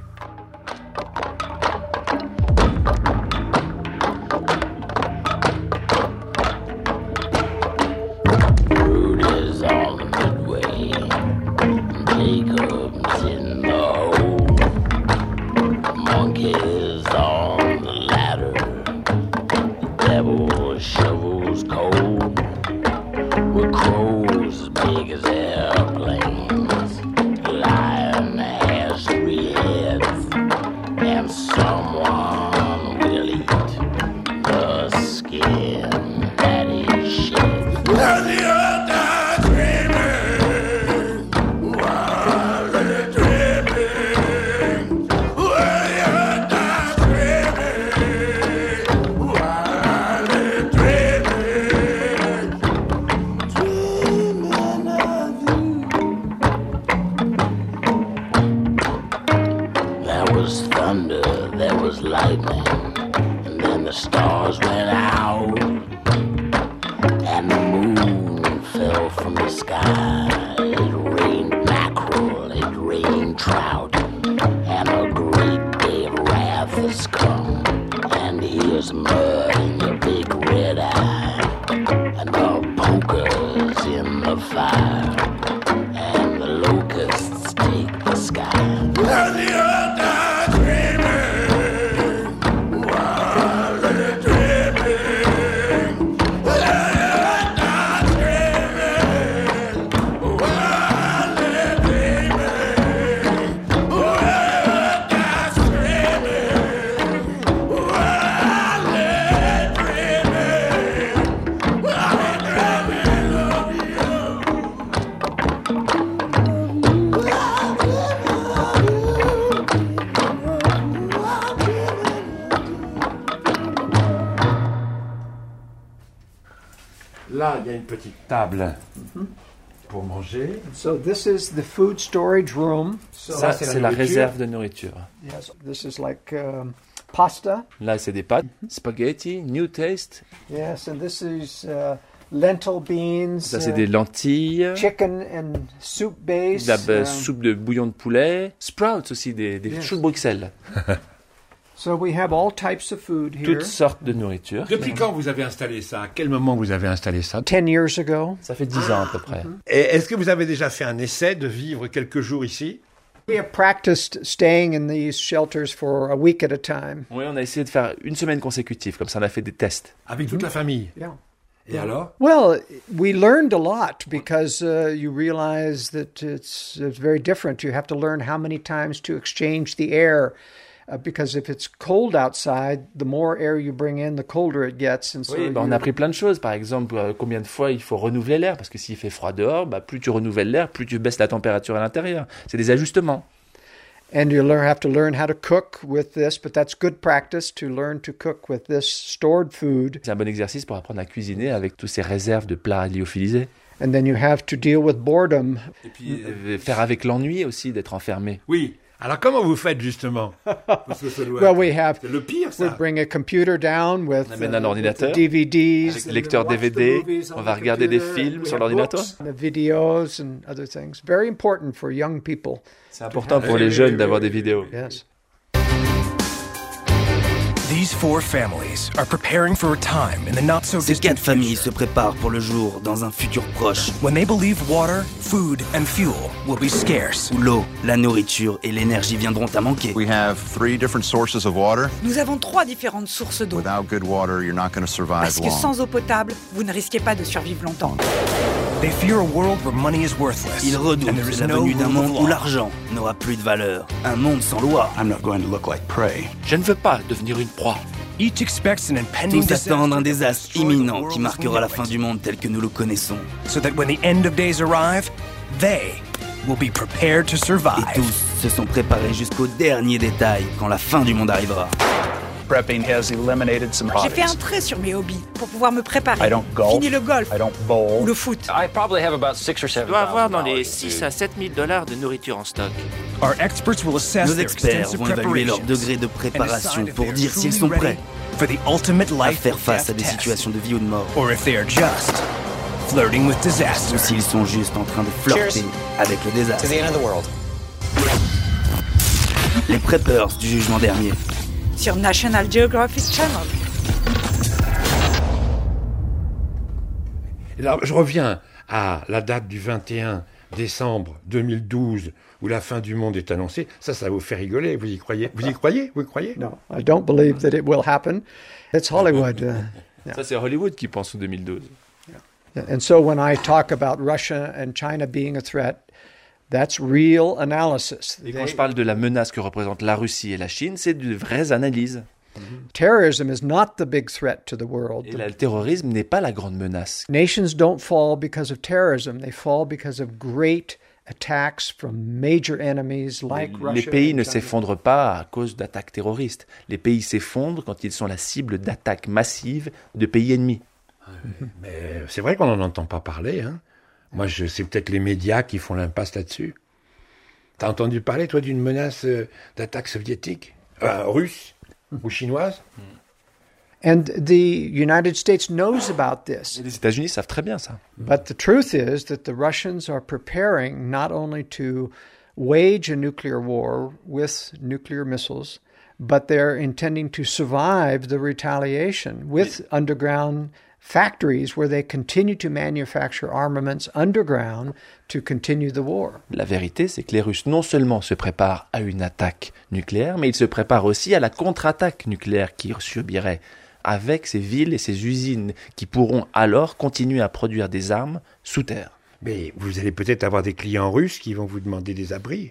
Là, il y a une petite table pour manger. So this is the food storage room. Ça, c'est la réserve de nourriture. Yes, this is like pasta. Là, c'est des pâtes, spaghetti, new taste. Yes, and this is lentil beans. Ça, c'est des lentilles. Chicken and soup base. De la soupe de bouillon de poulet. Sprouts aussi, des choux de Bruxelles. So we have all types of food here. Toutes sortes de nourriture. Depuis quand vous avez installé ça? À quel moment vous avez installé ça? 10 years ago. Ça fait 10 ans à peu près. Et est-ce que vous avez déjà fait un essai de vivre quelques jours ici? We have practiced staying in these shelters for a week at a time. Oui, on a essayé de faire une semaine consécutive, comme ça on a fait des tests. Avec toute la famille? Yeah. Et alors? Well, we learned a lot because you realize that it's very different. You have to learn how many times to exchange the air. Because if it's cold outside, the more air you bring in, the colder it gets. And so oui, on a appris plein de choses. Par exemple, combien de fois il faut renouveler l'air. Parce que s'il fait froid dehors, plus tu renouvelles l'air, plus tu baisses la température à l'intérieur. C'est des ajustements. And you have to learn how to cook with this, but that's good practice to learn to cook with this stored food. C'est un bon exercice pour apprendre à cuisiner avec toutes ces réserves de plats lyophilisés. And then you have to deal with boredom. Et puis faire avec l'ennui aussi d'être enfermé. Oui. Alors comment vous faites justement? Parce que ça doit c'est le pire, ça. We bring a computer down with, on amène un ordinateur, DVDs, avec lecteur DVD, on va regarder des films sur l'ordinateur. The videos and other things. Very important for young people. C'est important pour les jeunes d'avoir des vidéos. Yes. These four families are preparing for a time in the not so distant. Ces 4 familles se préparent pour le jour dans un futur proche. When they believe water, food and fuel will be scarce. Où l'eau, la nourriture et l'énergie viendront à manquer. We have 3 different sources of water. Nous avons 3 différentes sources d'eau. Without good water, you're not going to survive Parce que sans eau potable, vous ne risquez pas de survivre longtemps. They fear a world where money is worthless. Ils redoutent la venue d'un monde où l'argent n'aura plus de valeur. Un monde sans loi. I'm not going to look like prey. Je ne veux pas devenir une proie. Each expects an impending Tous attendent un désastre imminent qui marquera la fin du monde tel que nous le connaissons. So that when the end of days arrive, they will be prepared to survive. Et tous se sont préparés jusqu'au dernier détail quand la fin du monde arrivera. Prepping has eliminated some hobbies. J'ai fait un trait sur mes hobbies pour pouvoir me préparer. I don't golf. Fini le golf. I don't bowl. Ou le foot. I probably have about 6 or 7. Je dois avoir dans les 6 à 7 000 $ de nourriture en stock. Our experts will assess Nos experts vont évaluer leur degré de préparation pour dire s'ils sont prêts for the ultimate à life faire face à des situations de vie ou de mort. Or if they are just flirting with disaster. Ou s'ils sont juste en train de flirter avec le désastre. To the end of the world. Les Preppers du jugement dernier. Sur National Geographic Channel. Alors, je reviens à la date du 21 décembre 2012 où la fin du monde est annoncée. Ça vous fait rigoler. Vous y croyez? Vous y croyez? Vous y croyez? No, I don't believe that it will happen. It's Hollywood. Ça, c'est Hollywood qui pense en 2012. Yeah. And so when I talk about Russia and China being a threat, that's real analysis. Et quand je parle de la menace que représentent la Russie et la Chine, c'est de vraies analyses. Terrorism is not the big threat to the world. Et le terrorisme n'est pas la grande menace. Nations don't fall because of terrorism. They fall because of great attacks from major enemies like Russia. Les pays ne s'effondrent pas à cause d'attaques terroristes. Les pays s'effondrent quand ils sont la cible d'attaques massives de pays ennemis. Mais c'est vrai qu'on n'en entend pas parler, hein. Moi, c'est peut-être les médias qui font l'impasse là-dessus. T'as entendu parler, toi, d'une menace d'attaque soviétique, russe ou chinoise? And the United States knows about this. Et les États-Unis savent très bien ça. But the truth is that the Russians are preparing not only to wage a nuclear war with nuclear missiles, but they're intending to survive the retaliation with underground factories where they continue to manufacture armaments underground to continue the war. La vérité, c'est que les Russes non seulement se préparent à une attaque nucléaire, mais ils se préparent aussi à la contre-attaque nucléaire qui subirait avec ces villes et ces usines qui pourront alors continuer à produire des armes sous terre. Mais vous allez peut-être avoir des clients russes qui vont vous demander des abris.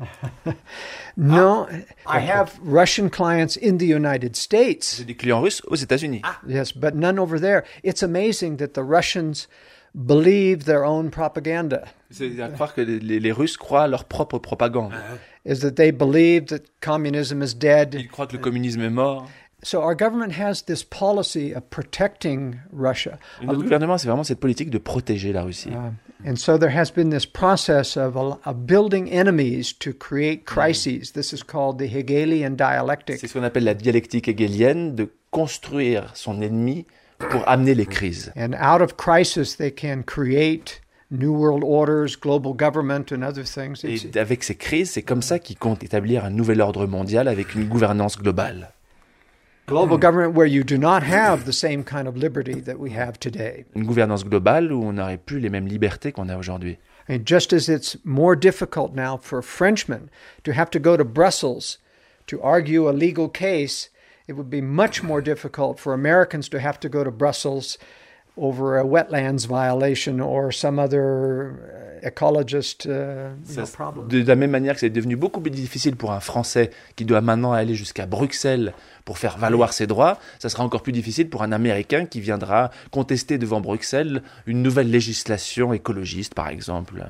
No, I have Russian clients in the United States. J'ai des clients russes aux États-Unis. Yes, but none over there. It's amazing that the Russians believe their own propaganda. C'est à croire que les Russes croient leur propre propagande. Is that they believe that communism is dead. Ils croient que le communisme est mort. So our government has this policy of protecting Russia. Notre gouvernement, c'est vraiment cette politique de protéger la Russie. And so there has been this process of building enemies to create crises. This is called the Hegelian dialectic. C'est ce qu'on appelle la dialectique hegelienne, de construire son ennemi pour amener les crises. And out of crisis, they can create new world orders, global government and other things. Et avec ces crises, c'est comme ça qu'ils comptent établir un nouvel ordre mondial avec une gouvernance globale. Global government where you do not have the same kind of liberty that we have today. Une gouvernance globale où on n'aurait plus les mêmes libertés qu'on a aujourd'hui. And just as it's more difficult now for Frenchmen to have to go to Brussels to argue a legal case, it would be much more difficult for Americans to have to go to Brussels over a wetlands violation or some other ecologist problem. De la même manière que c'est devenu beaucoup plus difficile pour un Français qui doit maintenant aller jusqu'à Bruxelles pour faire valoir ses droits, ça sera encore plus difficile pour un Américain qui viendra contester devant Bruxelles une nouvelle législation écologiste, par exemple.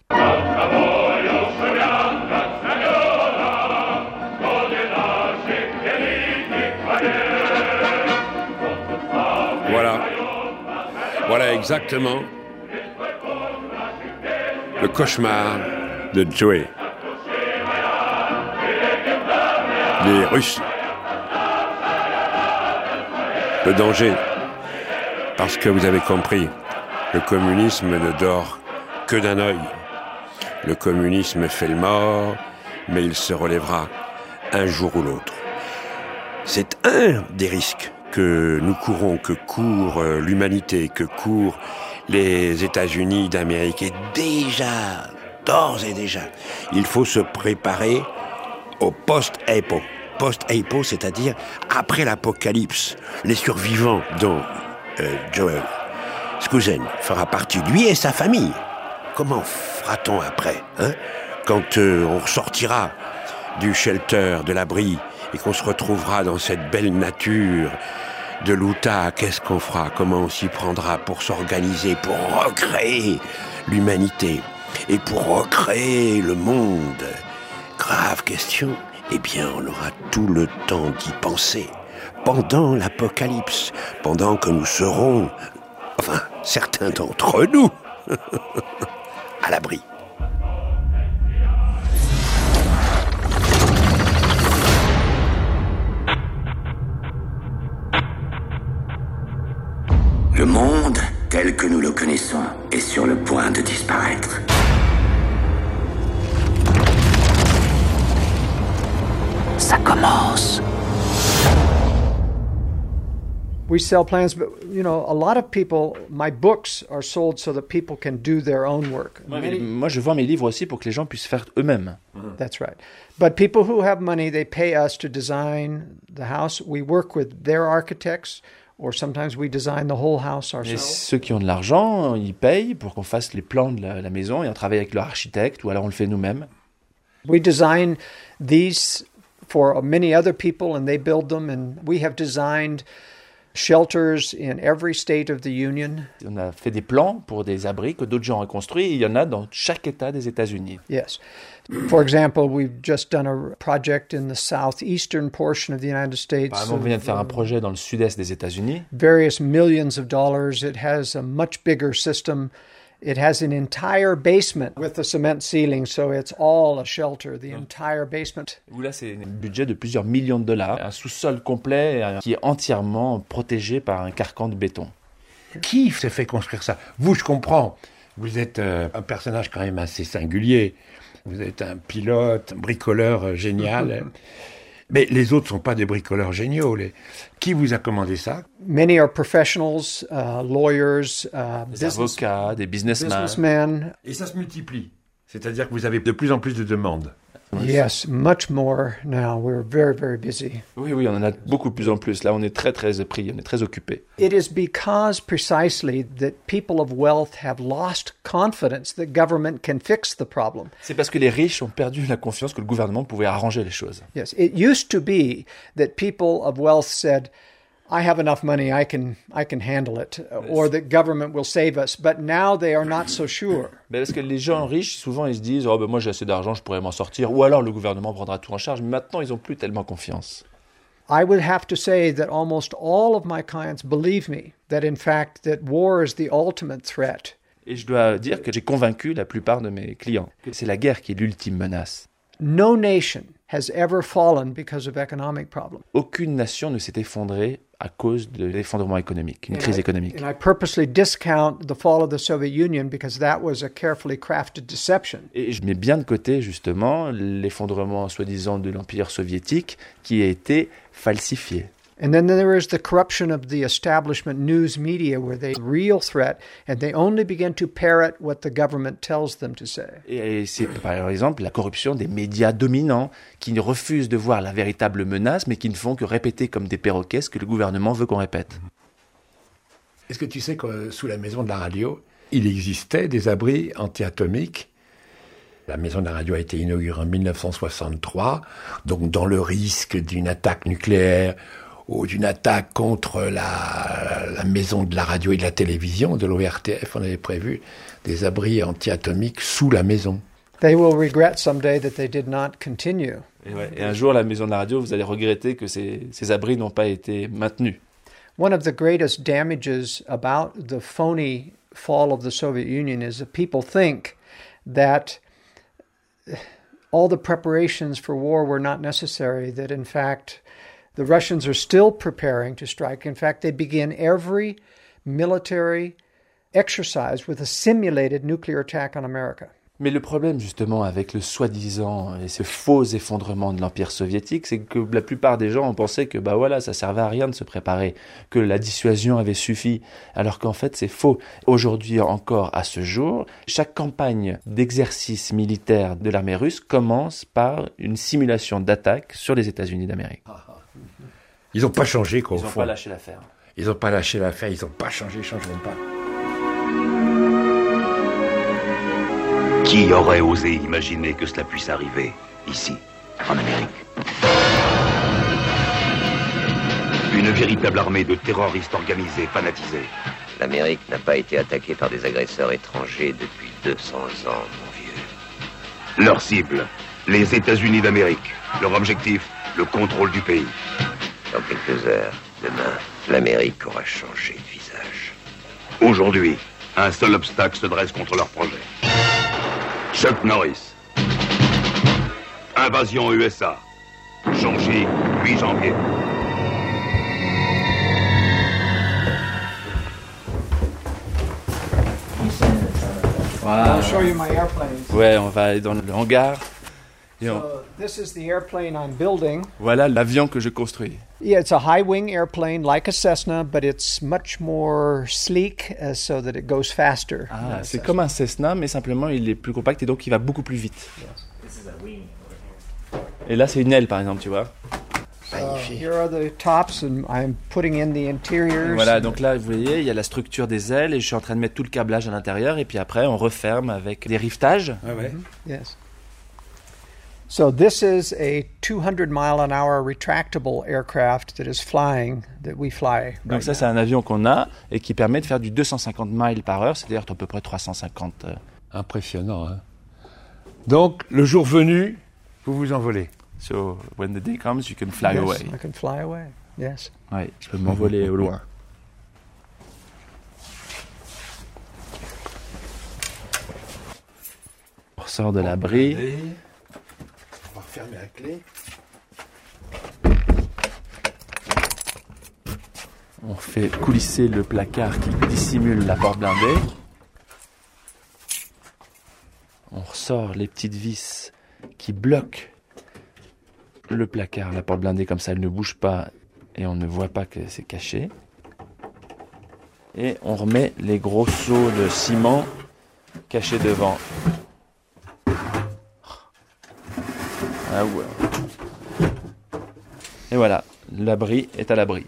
Voilà exactement le cauchemar de Joey. Les Russes. Le danger. Parce que vous avez compris, le communisme ne dort que d'un œil. Le communisme fait le mort, mais il se relèvera un jour ou l'autre. C'est un des risques que nous courons, que court l'humanité, que courent les États-Unis d'Amérique. Et déjà, d'ores et déjà, il faut se préparer au post-apo. Post-apo, c'est-à-dire après l'apocalypse. Les survivants dont Joel Skousen fera partie, lui et sa famille. Comment fera-t-on après, quand on ressortira du shelter, de l'abri, et qu'on se retrouvera dans cette belle nature de l'Utah? Qu'est-ce qu'on fera? Comment on s'y prendra pour s'organiser, pour recréer l'humanité et pour recréer le monde? Grave question. Eh bien, on aura tout le temps d'y penser pendant l'apocalypse, pendant que nous serons, enfin, certains d'entre nous, à l'abri. Le monde, tel que nous le connaissons, est sur le point de disparaître. Ça commence. We sell plans, but a lot of people, my books are sold so that people can do their own work. Moi, je vends mes livres aussi pour que les gens puissent faire eux-mêmes. That's right. But people who have money, they pay us to design the house. We work with their architects, or sometimes we design the whole house ourselves. Et ceux qui ont de l'argent, ils payent pour qu'on fasse les plans de la maison et on travaille avec leur architecte, ou alors on le fait nous-mêmes. We design these for many other people, and they build them, and we have designed shelters in every state of the Union. On a fait des plans pour des abris que d'autres gens ont construits, et il y en a dans chaque État des États-Unis. Yes. For example, we've just done a project in the southeastern portion of the United States. Par exemple, on vient de faire un projet dans le sud-est des États-Unis. Various millions of dollars. It has a much bigger system. It has an entire basement with a cement ceiling, so it's all a shelter, the entire basement. Où là, c'est un budget de plusieurs millions de dollars, un sous-sol complet qui est entièrement protégé par un carcan de béton. Qui s'est fait construire ça? Vous, je comprends. Vous êtes un personnage quand même assez singulier. Vous êtes un pilote, un bricoleur génial. Mais les autres ne sont pas des bricoleurs géniaux. Qui vous a commandé ça? Many are professionals, lawyers, des avocats, des businessmen. Et ça se multiplie. C'est-à-dire que vous avez de plus en plus de demandes. Yes, much more now. We're very, very busy. Oui, on en a beaucoup plus en plus. Là, on est très, très pris, on est très occupés. It is because precisely that people of wealth have lost confidence that government can fix the problem. C'est parce que les riches ont perdu la confiance que le gouvernement pouvait arranger les choses. Yes, it used to be that people of wealth said, I have enough money, I can handle it, or the government will save us. But now they are not so sure. Parce que les gens riches, souvent, ils se disent, moi j'ai assez d'argent, je pourrais m'en sortir, ou alors le gouvernement prendra tout en charge. Mais maintenant, ils n'ont plus tellement confiance. I would have to say that almost all of my clients believe me that in fact that war is the ultimate threat. Et je dois dire que j'ai convaincu la plupart de mes clients que c'est la guerre qui est l'ultime menace. no nation has ever fallen because of economic problems. Aucune nation ne s'est effondrée à cause de l'effondrement économique, une crise économique. And I purposely discount the fall of the Soviet Union because that was a carefully crafted deception. Et je mets bien de côté, justement, l'effondrement soi-disant de l'Empire soviétique qui a été falsifié. And then there is the corruption of the establishment news media where they real threat and they only begin to parrot what the government tells them to say. Et c'est par exemple la corruption des médias dominants qui refusent de voir la véritable menace mais qui ne font que répéter comme des perroquets ce que le gouvernement veut qu'on répète. Est-ce que tu sais que sous la maison de la radio, il existait des abris anti-atomiques? La maison de la radio a été inaugurée en 1963, donc dans le risque d'une attaque nucléaire ou d'une attaque contre la maison de la radio et de la télévision, de l'ORTF, on avait prévu des abris anti-atomiques sous la maison. They will regret someday that they did not continue. Et un jour, la maison de la radio, vous allez regretter que ces abris n'ont pas été maintenus. One of the greatest damages about the phony fall of the Soviet Union is that people think that all the preparations for war were not necessary, that in fact the Russians are still preparing to strike. In fact, they begin every military exercise with a simulated nuclear attack on America. Mais le problème justement avec le soi-disant et ce faux effondrement de l'Empire soviétique, c'est que la plupart des gens ont pensé que voilà, ça servait à rien de se préparer, que la dissuasion avait suffi, alors qu'en fait c'est faux. Aujourd'hui encore, à ce jour, chaque campagne d'exercice militaire de l'armée russe commence par une simulation d'attaque sur les États-Unis d'Amérique. Ils n'ont pas changé, quoi, au fond. Ils n'ont pas lâché l'affaire. Ils n'ont pas lâché l'affaire, ils n'ont pas changé, ils ne changeront pas. Qui aurait osé imaginer que cela puisse arriver, ici, en Amérique? Une véritable armée de terroristes organisés, fanatisés. L'Amérique n'a pas été attaquée par des agresseurs étrangers depuis 200 ans, mon vieux. Leur cible, les États-Unis d'Amérique. Leur objectif, le contrôle du pays. Dans quelques heures, demain, l'Amérique aura changé de visage. Aujourd'hui, un seul obstacle se dresse contre leur projet. Chuck Norris. Invasion USA. Changé, 8 janvier. Voilà. I'll show you my airplanes. Ouais, on va aller dans le hangar. So this is the airplane I'm building. Voilà l'avion que je construis. Yeah, it's a high-wing airplane like a Cessna, but it's much more sleek so that it goes faster. Ah, c'est comme un Cessna, mais simplement il est plus compact et donc il va beaucoup plus vite. Yes. Et là, c'est une aile, par exemple, tu vois. Here are the tops, and I'm putting in the interiors. Voilà, donc là, vous voyez, il y a la structure des ailes et je suis en train de mettre tout le câblage à l'intérieur et puis après, on referme avec des rivetages. Ah ouais. Yes. So this is a 200-mile-an-hour retractable aircraft that is flying, that we fly. Donc ça, c'est un avion qu'on a et qui permet de faire du 250 miles par heure, c'est-à-dire à peu près 350. Impressionnant, hein. Donc, le jour venu, vous vous envolez. So, when the day comes, you can fly away. I can fly away, yes. Oui, je peux m'envoler au loin. On ressort de l'abri. On va refermer la clé. On fait coulisser le placard qui dissimule la porte blindée. On ressort les petites vis qui bloquent le placard, la porte blindée, comme ça elle ne bouge pas et on ne voit pas que c'est caché. Et on remet les gros seaux de ciment cachés devant. Ah ouais. Et voilà, l'abri est à l'abri.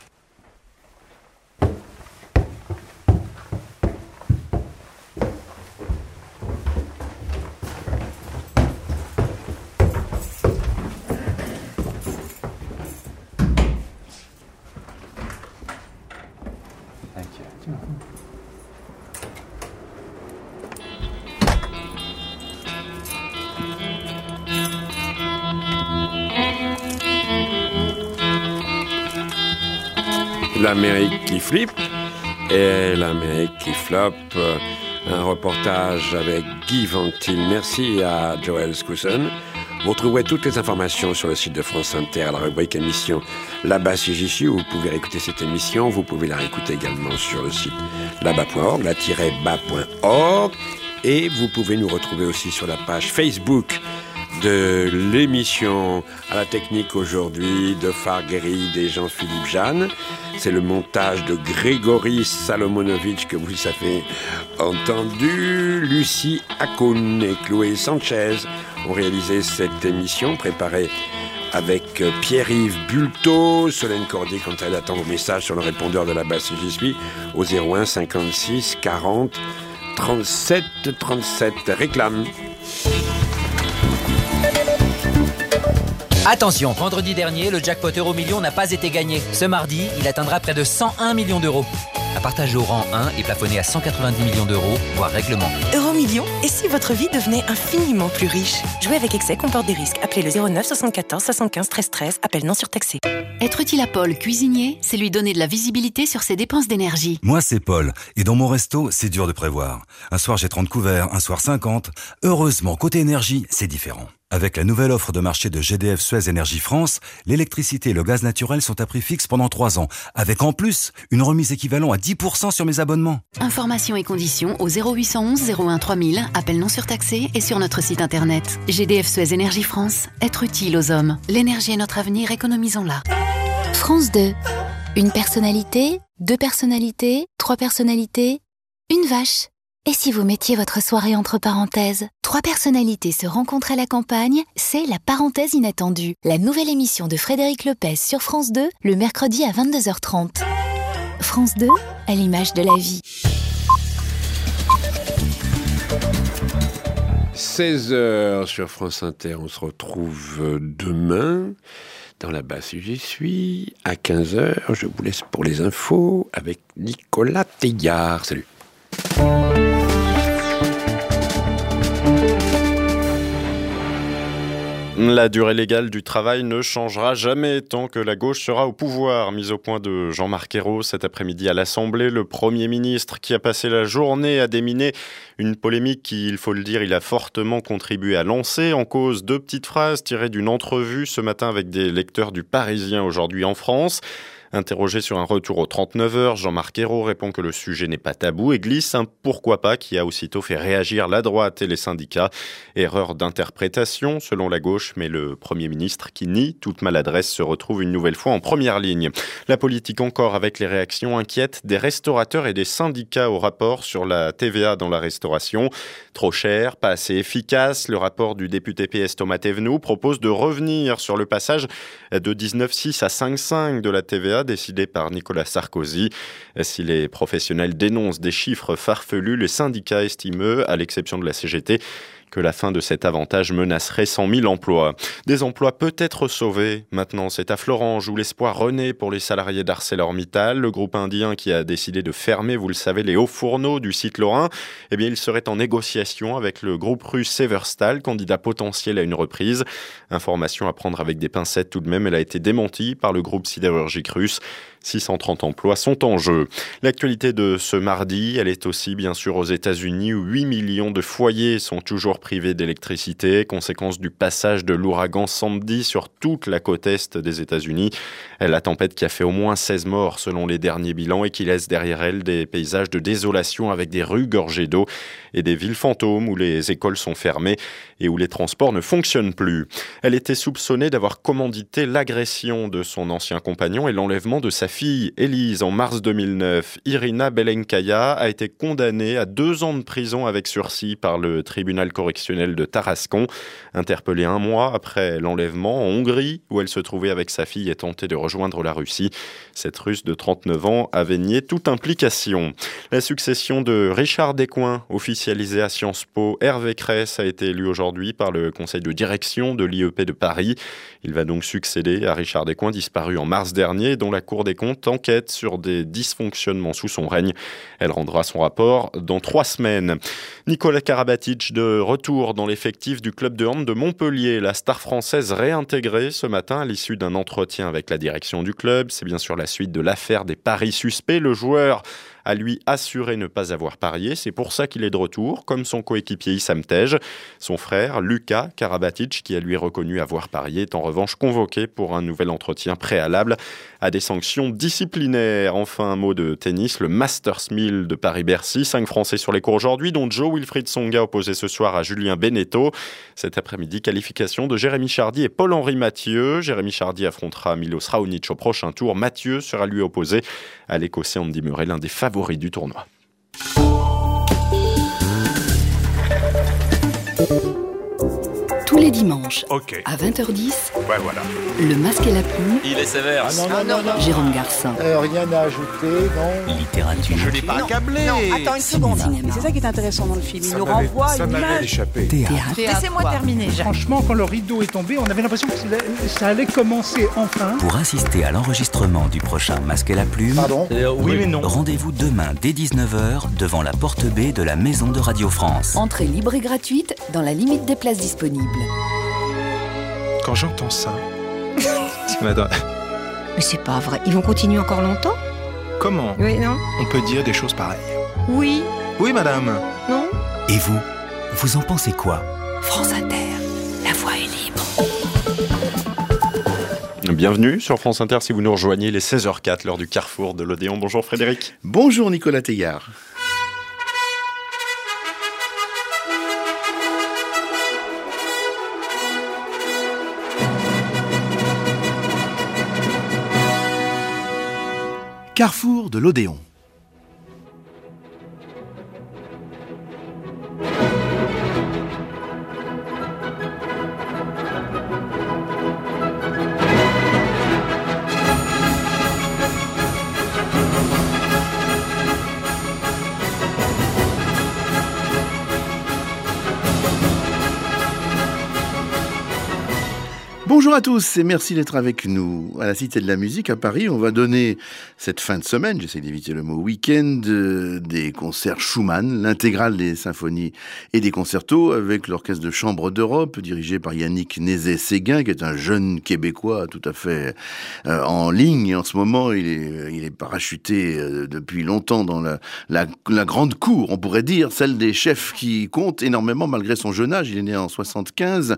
L'Amérique qui flippe et l'Amérique qui floppe. Un reportage avec Guy Ventil. Merci à Joel Skousen. Vous retrouverez toutes les informations sur le site de France Inter à la rubrique émission Là-bas si j'y suis, où vous pouvez réécouter cette émission. Vous pouvez la réécouter également sur le site là-bas.org, la-bas.org. Et vous pouvez nous retrouver aussi sur la page Facebook de l'émission à la technique aujourd'hui de Farguerie et Jean-Philippe Jeanne. C'est le montage de Grégory Salomonovitch que vous avez entendu. Lucie Akoun et Chloé Sanchez ont réalisé cette émission préparée avec Pierre-Yves Bulto. Solène Cordier, quant à elle, attend vos messages sur le répondeur de Là-bas si j'y suis au 01 56 40 37 37. Réclame. Attention, vendredi dernier, le jackpot Euro-Million n'a pas été gagné. Ce mardi, il atteindra près de 101 millions d'euros. À partager au rang 1 et plafonné à 190 millions d'euros, voire règlement. Euro-Million, et si votre vie devenait infiniment plus riche? Jouer avec excès comporte des risques. Appelez le 09 74 75 13 13. Appel non surtaxé. Être utile à Paul, cuisinier, c'est lui donner de la visibilité sur ses dépenses d'énergie. Moi, c'est Paul. Et dans mon resto, c'est dur de prévoir. Un soir, j'ai 30 couverts, un soir 50. Heureusement, côté énergie, c'est différent. Avec la nouvelle offre de marché de GDF Suez Énergie France, l'électricité et le gaz naturel sont à prix fixe pendant 3 ans, avec en plus une remise équivalente à 10% sur mes abonnements. Informations et conditions au 0811 01 3000, appel non surtaxé et sur notre site internet. GDF Suez Énergie France, être utile aux hommes. L'énergie est notre avenir, économisons-la. France 2. Une personnalité, 2 personnalités, 3 personnalités, une vache. Et si vous mettiez votre soirée entre parenthèses? 3 personnalités se rencontrent à la campagne, c'est La Parenthèse Inattendue, la nouvelle émission de Frédéric Lopez sur France 2, le mercredi à 22h30. France 2, à l'image de la vie. 16h sur France Inter, on se retrouve demain dans Là-bas si j'y suis, à 15h. Je vous laisse pour les infos avec Nicolas Teillard. Salut. La durée légale du travail ne changera jamais tant que la gauche sera au pouvoir. Mise au point de Jean-Marc Ayrault cet après-midi à l'Assemblée, le Premier ministre qui a passé la journée à déminer une polémique qui, il faut le dire, il a fortement contribué à lancer. En cause, 2 petites phrases tirées d'une entrevue ce matin avec des lecteurs du Parisien aujourd'hui en France. Interrogé sur un retour aux 39 heures, Jean-Marc Ayrault répond que le sujet n'est pas tabou et glisse un « pourquoi pas » qui a aussitôt fait réagir la droite et les syndicats. Erreur d'interprétation selon la gauche, mais le Premier ministre qui nie toute maladresse se retrouve une nouvelle fois en première ligne. La politique encore avec les réactions inquiètes des restaurateurs et des syndicats au rapport sur la TVA dans la restauration. Trop cher, pas assez efficace, le rapport du député PS Thomas Thévenoud propose de revenir sur le passage de 19,6 à 5,5 de la TVA décidé par Nicolas Sarkozy. Si les professionnels dénoncent des chiffres farfelus, les syndicats estiment, eux, à l'exception de la CGT, que la fin de cet avantage menacerait 100 000 emplois. Des emplois peut-être sauvés. Maintenant, c'est à Florange où l'espoir renaît pour les salariés d'ArcelorMittal. Le groupe indien qui a décidé de fermer, vous le savez, les hauts fourneaux du site lorrain, eh bien, il serait en négociation avec le groupe russe Severstal, candidat potentiel à une reprise. Information à prendre avec des pincettes tout de même, elle a été démentie par le groupe sidérurgique russe. 630 emplois sont en jeu. L'actualité de ce mardi, elle est aussi bien sûr aux États-Unis où 8 millions de foyers sont toujours privés d'électricité, conséquence du passage de l'ouragan Sandy sur toute la côte est des États-Unis. La tempête qui a fait au moins 16 morts selon les derniers bilans et qui laisse derrière elle des paysages de désolation avec des rues gorgées d'eau et des villes fantômes où les écoles sont fermées et où les transports ne fonctionnent plus. Elle était soupçonnée d'avoir commandité l'agression de son ancien compagnon et l'enlèvement de sa fille Élise en mars 2009. Irina Belenkaya a été condamnée à 2 ans de prison avec sursis par le tribunal correctionnel de Tarascon. Interpellée 1 mois après l'enlèvement en Hongrie où elle se trouvait avec sa fille et tentait de rejoindre la Russie. Cette Russe de 39 ans avait nié toute implication. La succession de Richard Descoings, officialisée à Sciences Po, Hervé Cress a été élu aujourd'hui par le conseil de direction de l'IEP de Paris. Il va donc succéder à Richard Descoings, disparu en mars dernier, dont la Cour des comptes enquête sur des dysfonctionnements sous son règne. Elle rendra son rapport dans 3 semaines. Nicolas Karabatic de retour dans l'effectif du club de hand de Montpellier. La star française réintégrée ce matin à l'issue d'un entretien avec la direction du club. C'est bien sûr la suite de l'affaire des paris suspects. Le joueur a lui assuré ne pas avoir parié. C'est pour ça qu'il est de retour, comme son coéquipier Issam Tej. Son frère, Luka Karabatic, qui a lui reconnu avoir parié, est en revanche convoqué pour un nouvel entretien préalable à des sanctions disciplinaires. Enfin, un mot de tennis, le Masters 1000 de Paris-Bercy. 5 Français sur les cours aujourd'hui, dont Jo-Wilfried Tsonga opposé ce soir à Julien Benneteau. Cet après-midi, qualification de Jérémy Chardy et Paul-Henri Mathieu. Jérémy Chardy affrontera Milos Raonic au prochain tour. Mathieu sera lui opposé à l'Écossais Andy Murray, l'un des favoris du tournoi. Tous les dimanches, à 20h10, Ouais, voilà. Le Masque et la Plume. Il est sévère. Non. Jérôme Garcin. Rien à ajouter, non. Littérature. Je l'ai pas accablé. Non, attends une seconde. C'est ça qui est intéressant dans le film. Il nous renvoie à une image. échappé. Théâtre. Laissez-moi terminer, Jacques. Franchement, quand le rideau est tombé, on avait l'impression que ça allait commencer enfin. Pour assister à l'enregistrement du prochain Masque et la Plume, Oui, mais non. rendez-vous demain dès 19h devant la porte B de la Maison de Radio France. Entrée libre et gratuite dans la limite des places disponibles. Quand j'entends ça... Mais c'est pas vrai. Ils vont continuer encore longtemps? Comment Oui, non? on peut dire des choses pareilles? Oui. Oui, madame. Non? Et vous en pensez quoi? France Inter, la voix est libre. Bienvenue sur France Inter si vous nous rejoignez, les 16h04, l'heure du carrefour de l'Odéon. Bonjour Frédéric. Bonjour Nicolas Teillard. Carrefour de l'Odéon. Bonjour à tous et merci d'être avec nous à la Cité de la Musique à Paris. On va donner cette fin de semaine, j'essaie d'éviter le mot week-end, des concerts Schumann, l'intégrale des symphonies et des concertos avec l'Orchestre de Chambre d'Europe dirigé par Yannick Nézet-Séguin qui est un jeune Québécois tout à fait en ligne en ce moment. Il est parachuté depuis longtemps dans la grande cour, on pourrait dire, celle des chefs qui comptent énormément malgré son jeune âge. Il est né en 75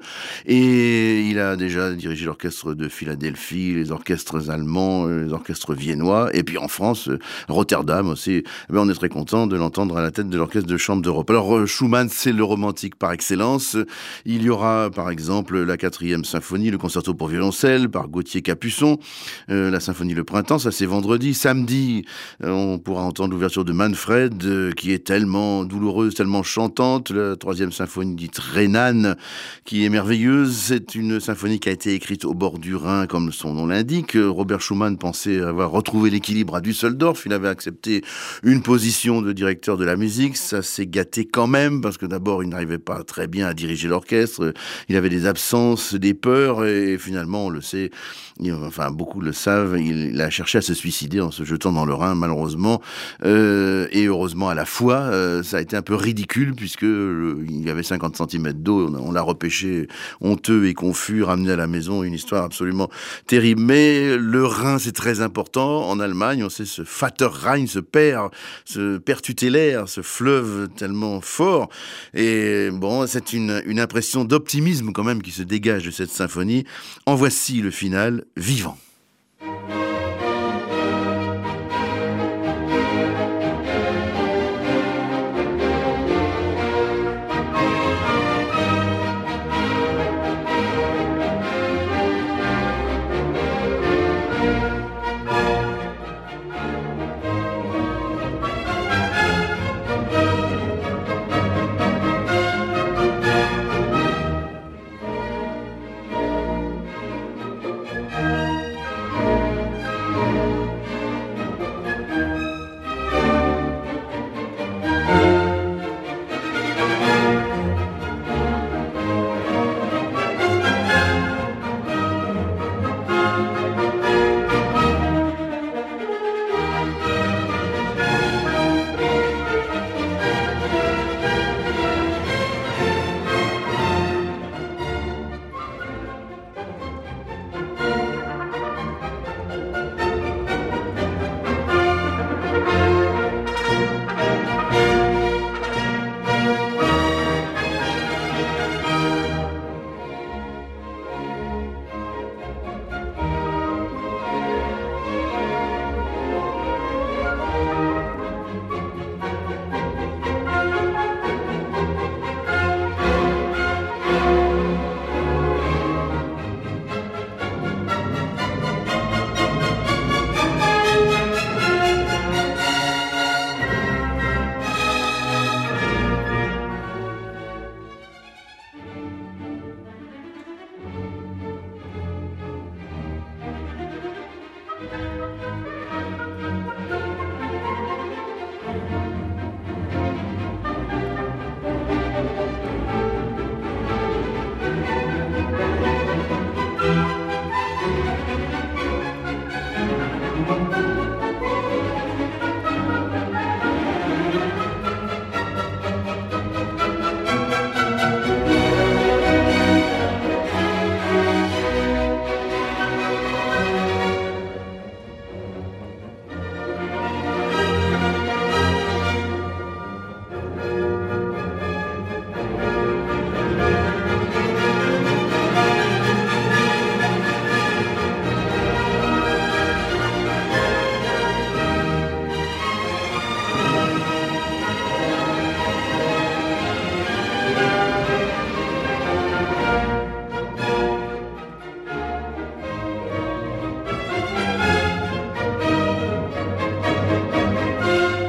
et il a déjà dirigé l'orchestre de Philadelphie, les orchestres allemands, les orchestres viennois, et puis en France, Rotterdam aussi. On est très content de l'entendre à la tête de l'Orchestre de Chambre d'Europe. Alors Schumann, c'est le romantique par excellence. Il y aura par exemple la 4e symphonie, le concerto pour violoncelle par Gauthier Capuçon, la symphonie Le Printemps, ça c'est vendredi. Samedi, on pourra entendre l'ouverture de Manfred, qui est tellement douloureuse, tellement chantante. La 3e symphonie dite Rhénane, qui est merveilleuse. C'est une symphonie qui a été écrite au bord du Rhin, comme son nom l'indique. Robert Schumann pensait avoir retrouvé l'équilibre à Düsseldorf. Il avait accepté une position de directeur de la musique. Ça s'est gâté quand même, parce que d'abord, il n'arrivait pas très bien à diriger l'orchestre. Il avait des absences, des peurs, et finalement, on le sait, beaucoup le savent, il a cherché à se suicider en se jetant dans le Rhin, malheureusement. Et heureusement, à la fois, ça a été un peu ridicule, puisque il y avait 50 cm d'eau. On l'a repêché honteux et confus, ramené à la maison, une histoire absolument terrible. Mais le Rhin, c'est très important. En Allemagne, on sait ce Vater Rhein, ce père tutélaire, ce fleuve tellement fort. Et bon, c'est une impression d'optimisme quand même qui se dégage de cette symphonie. En voici le final, vivant. Thank you.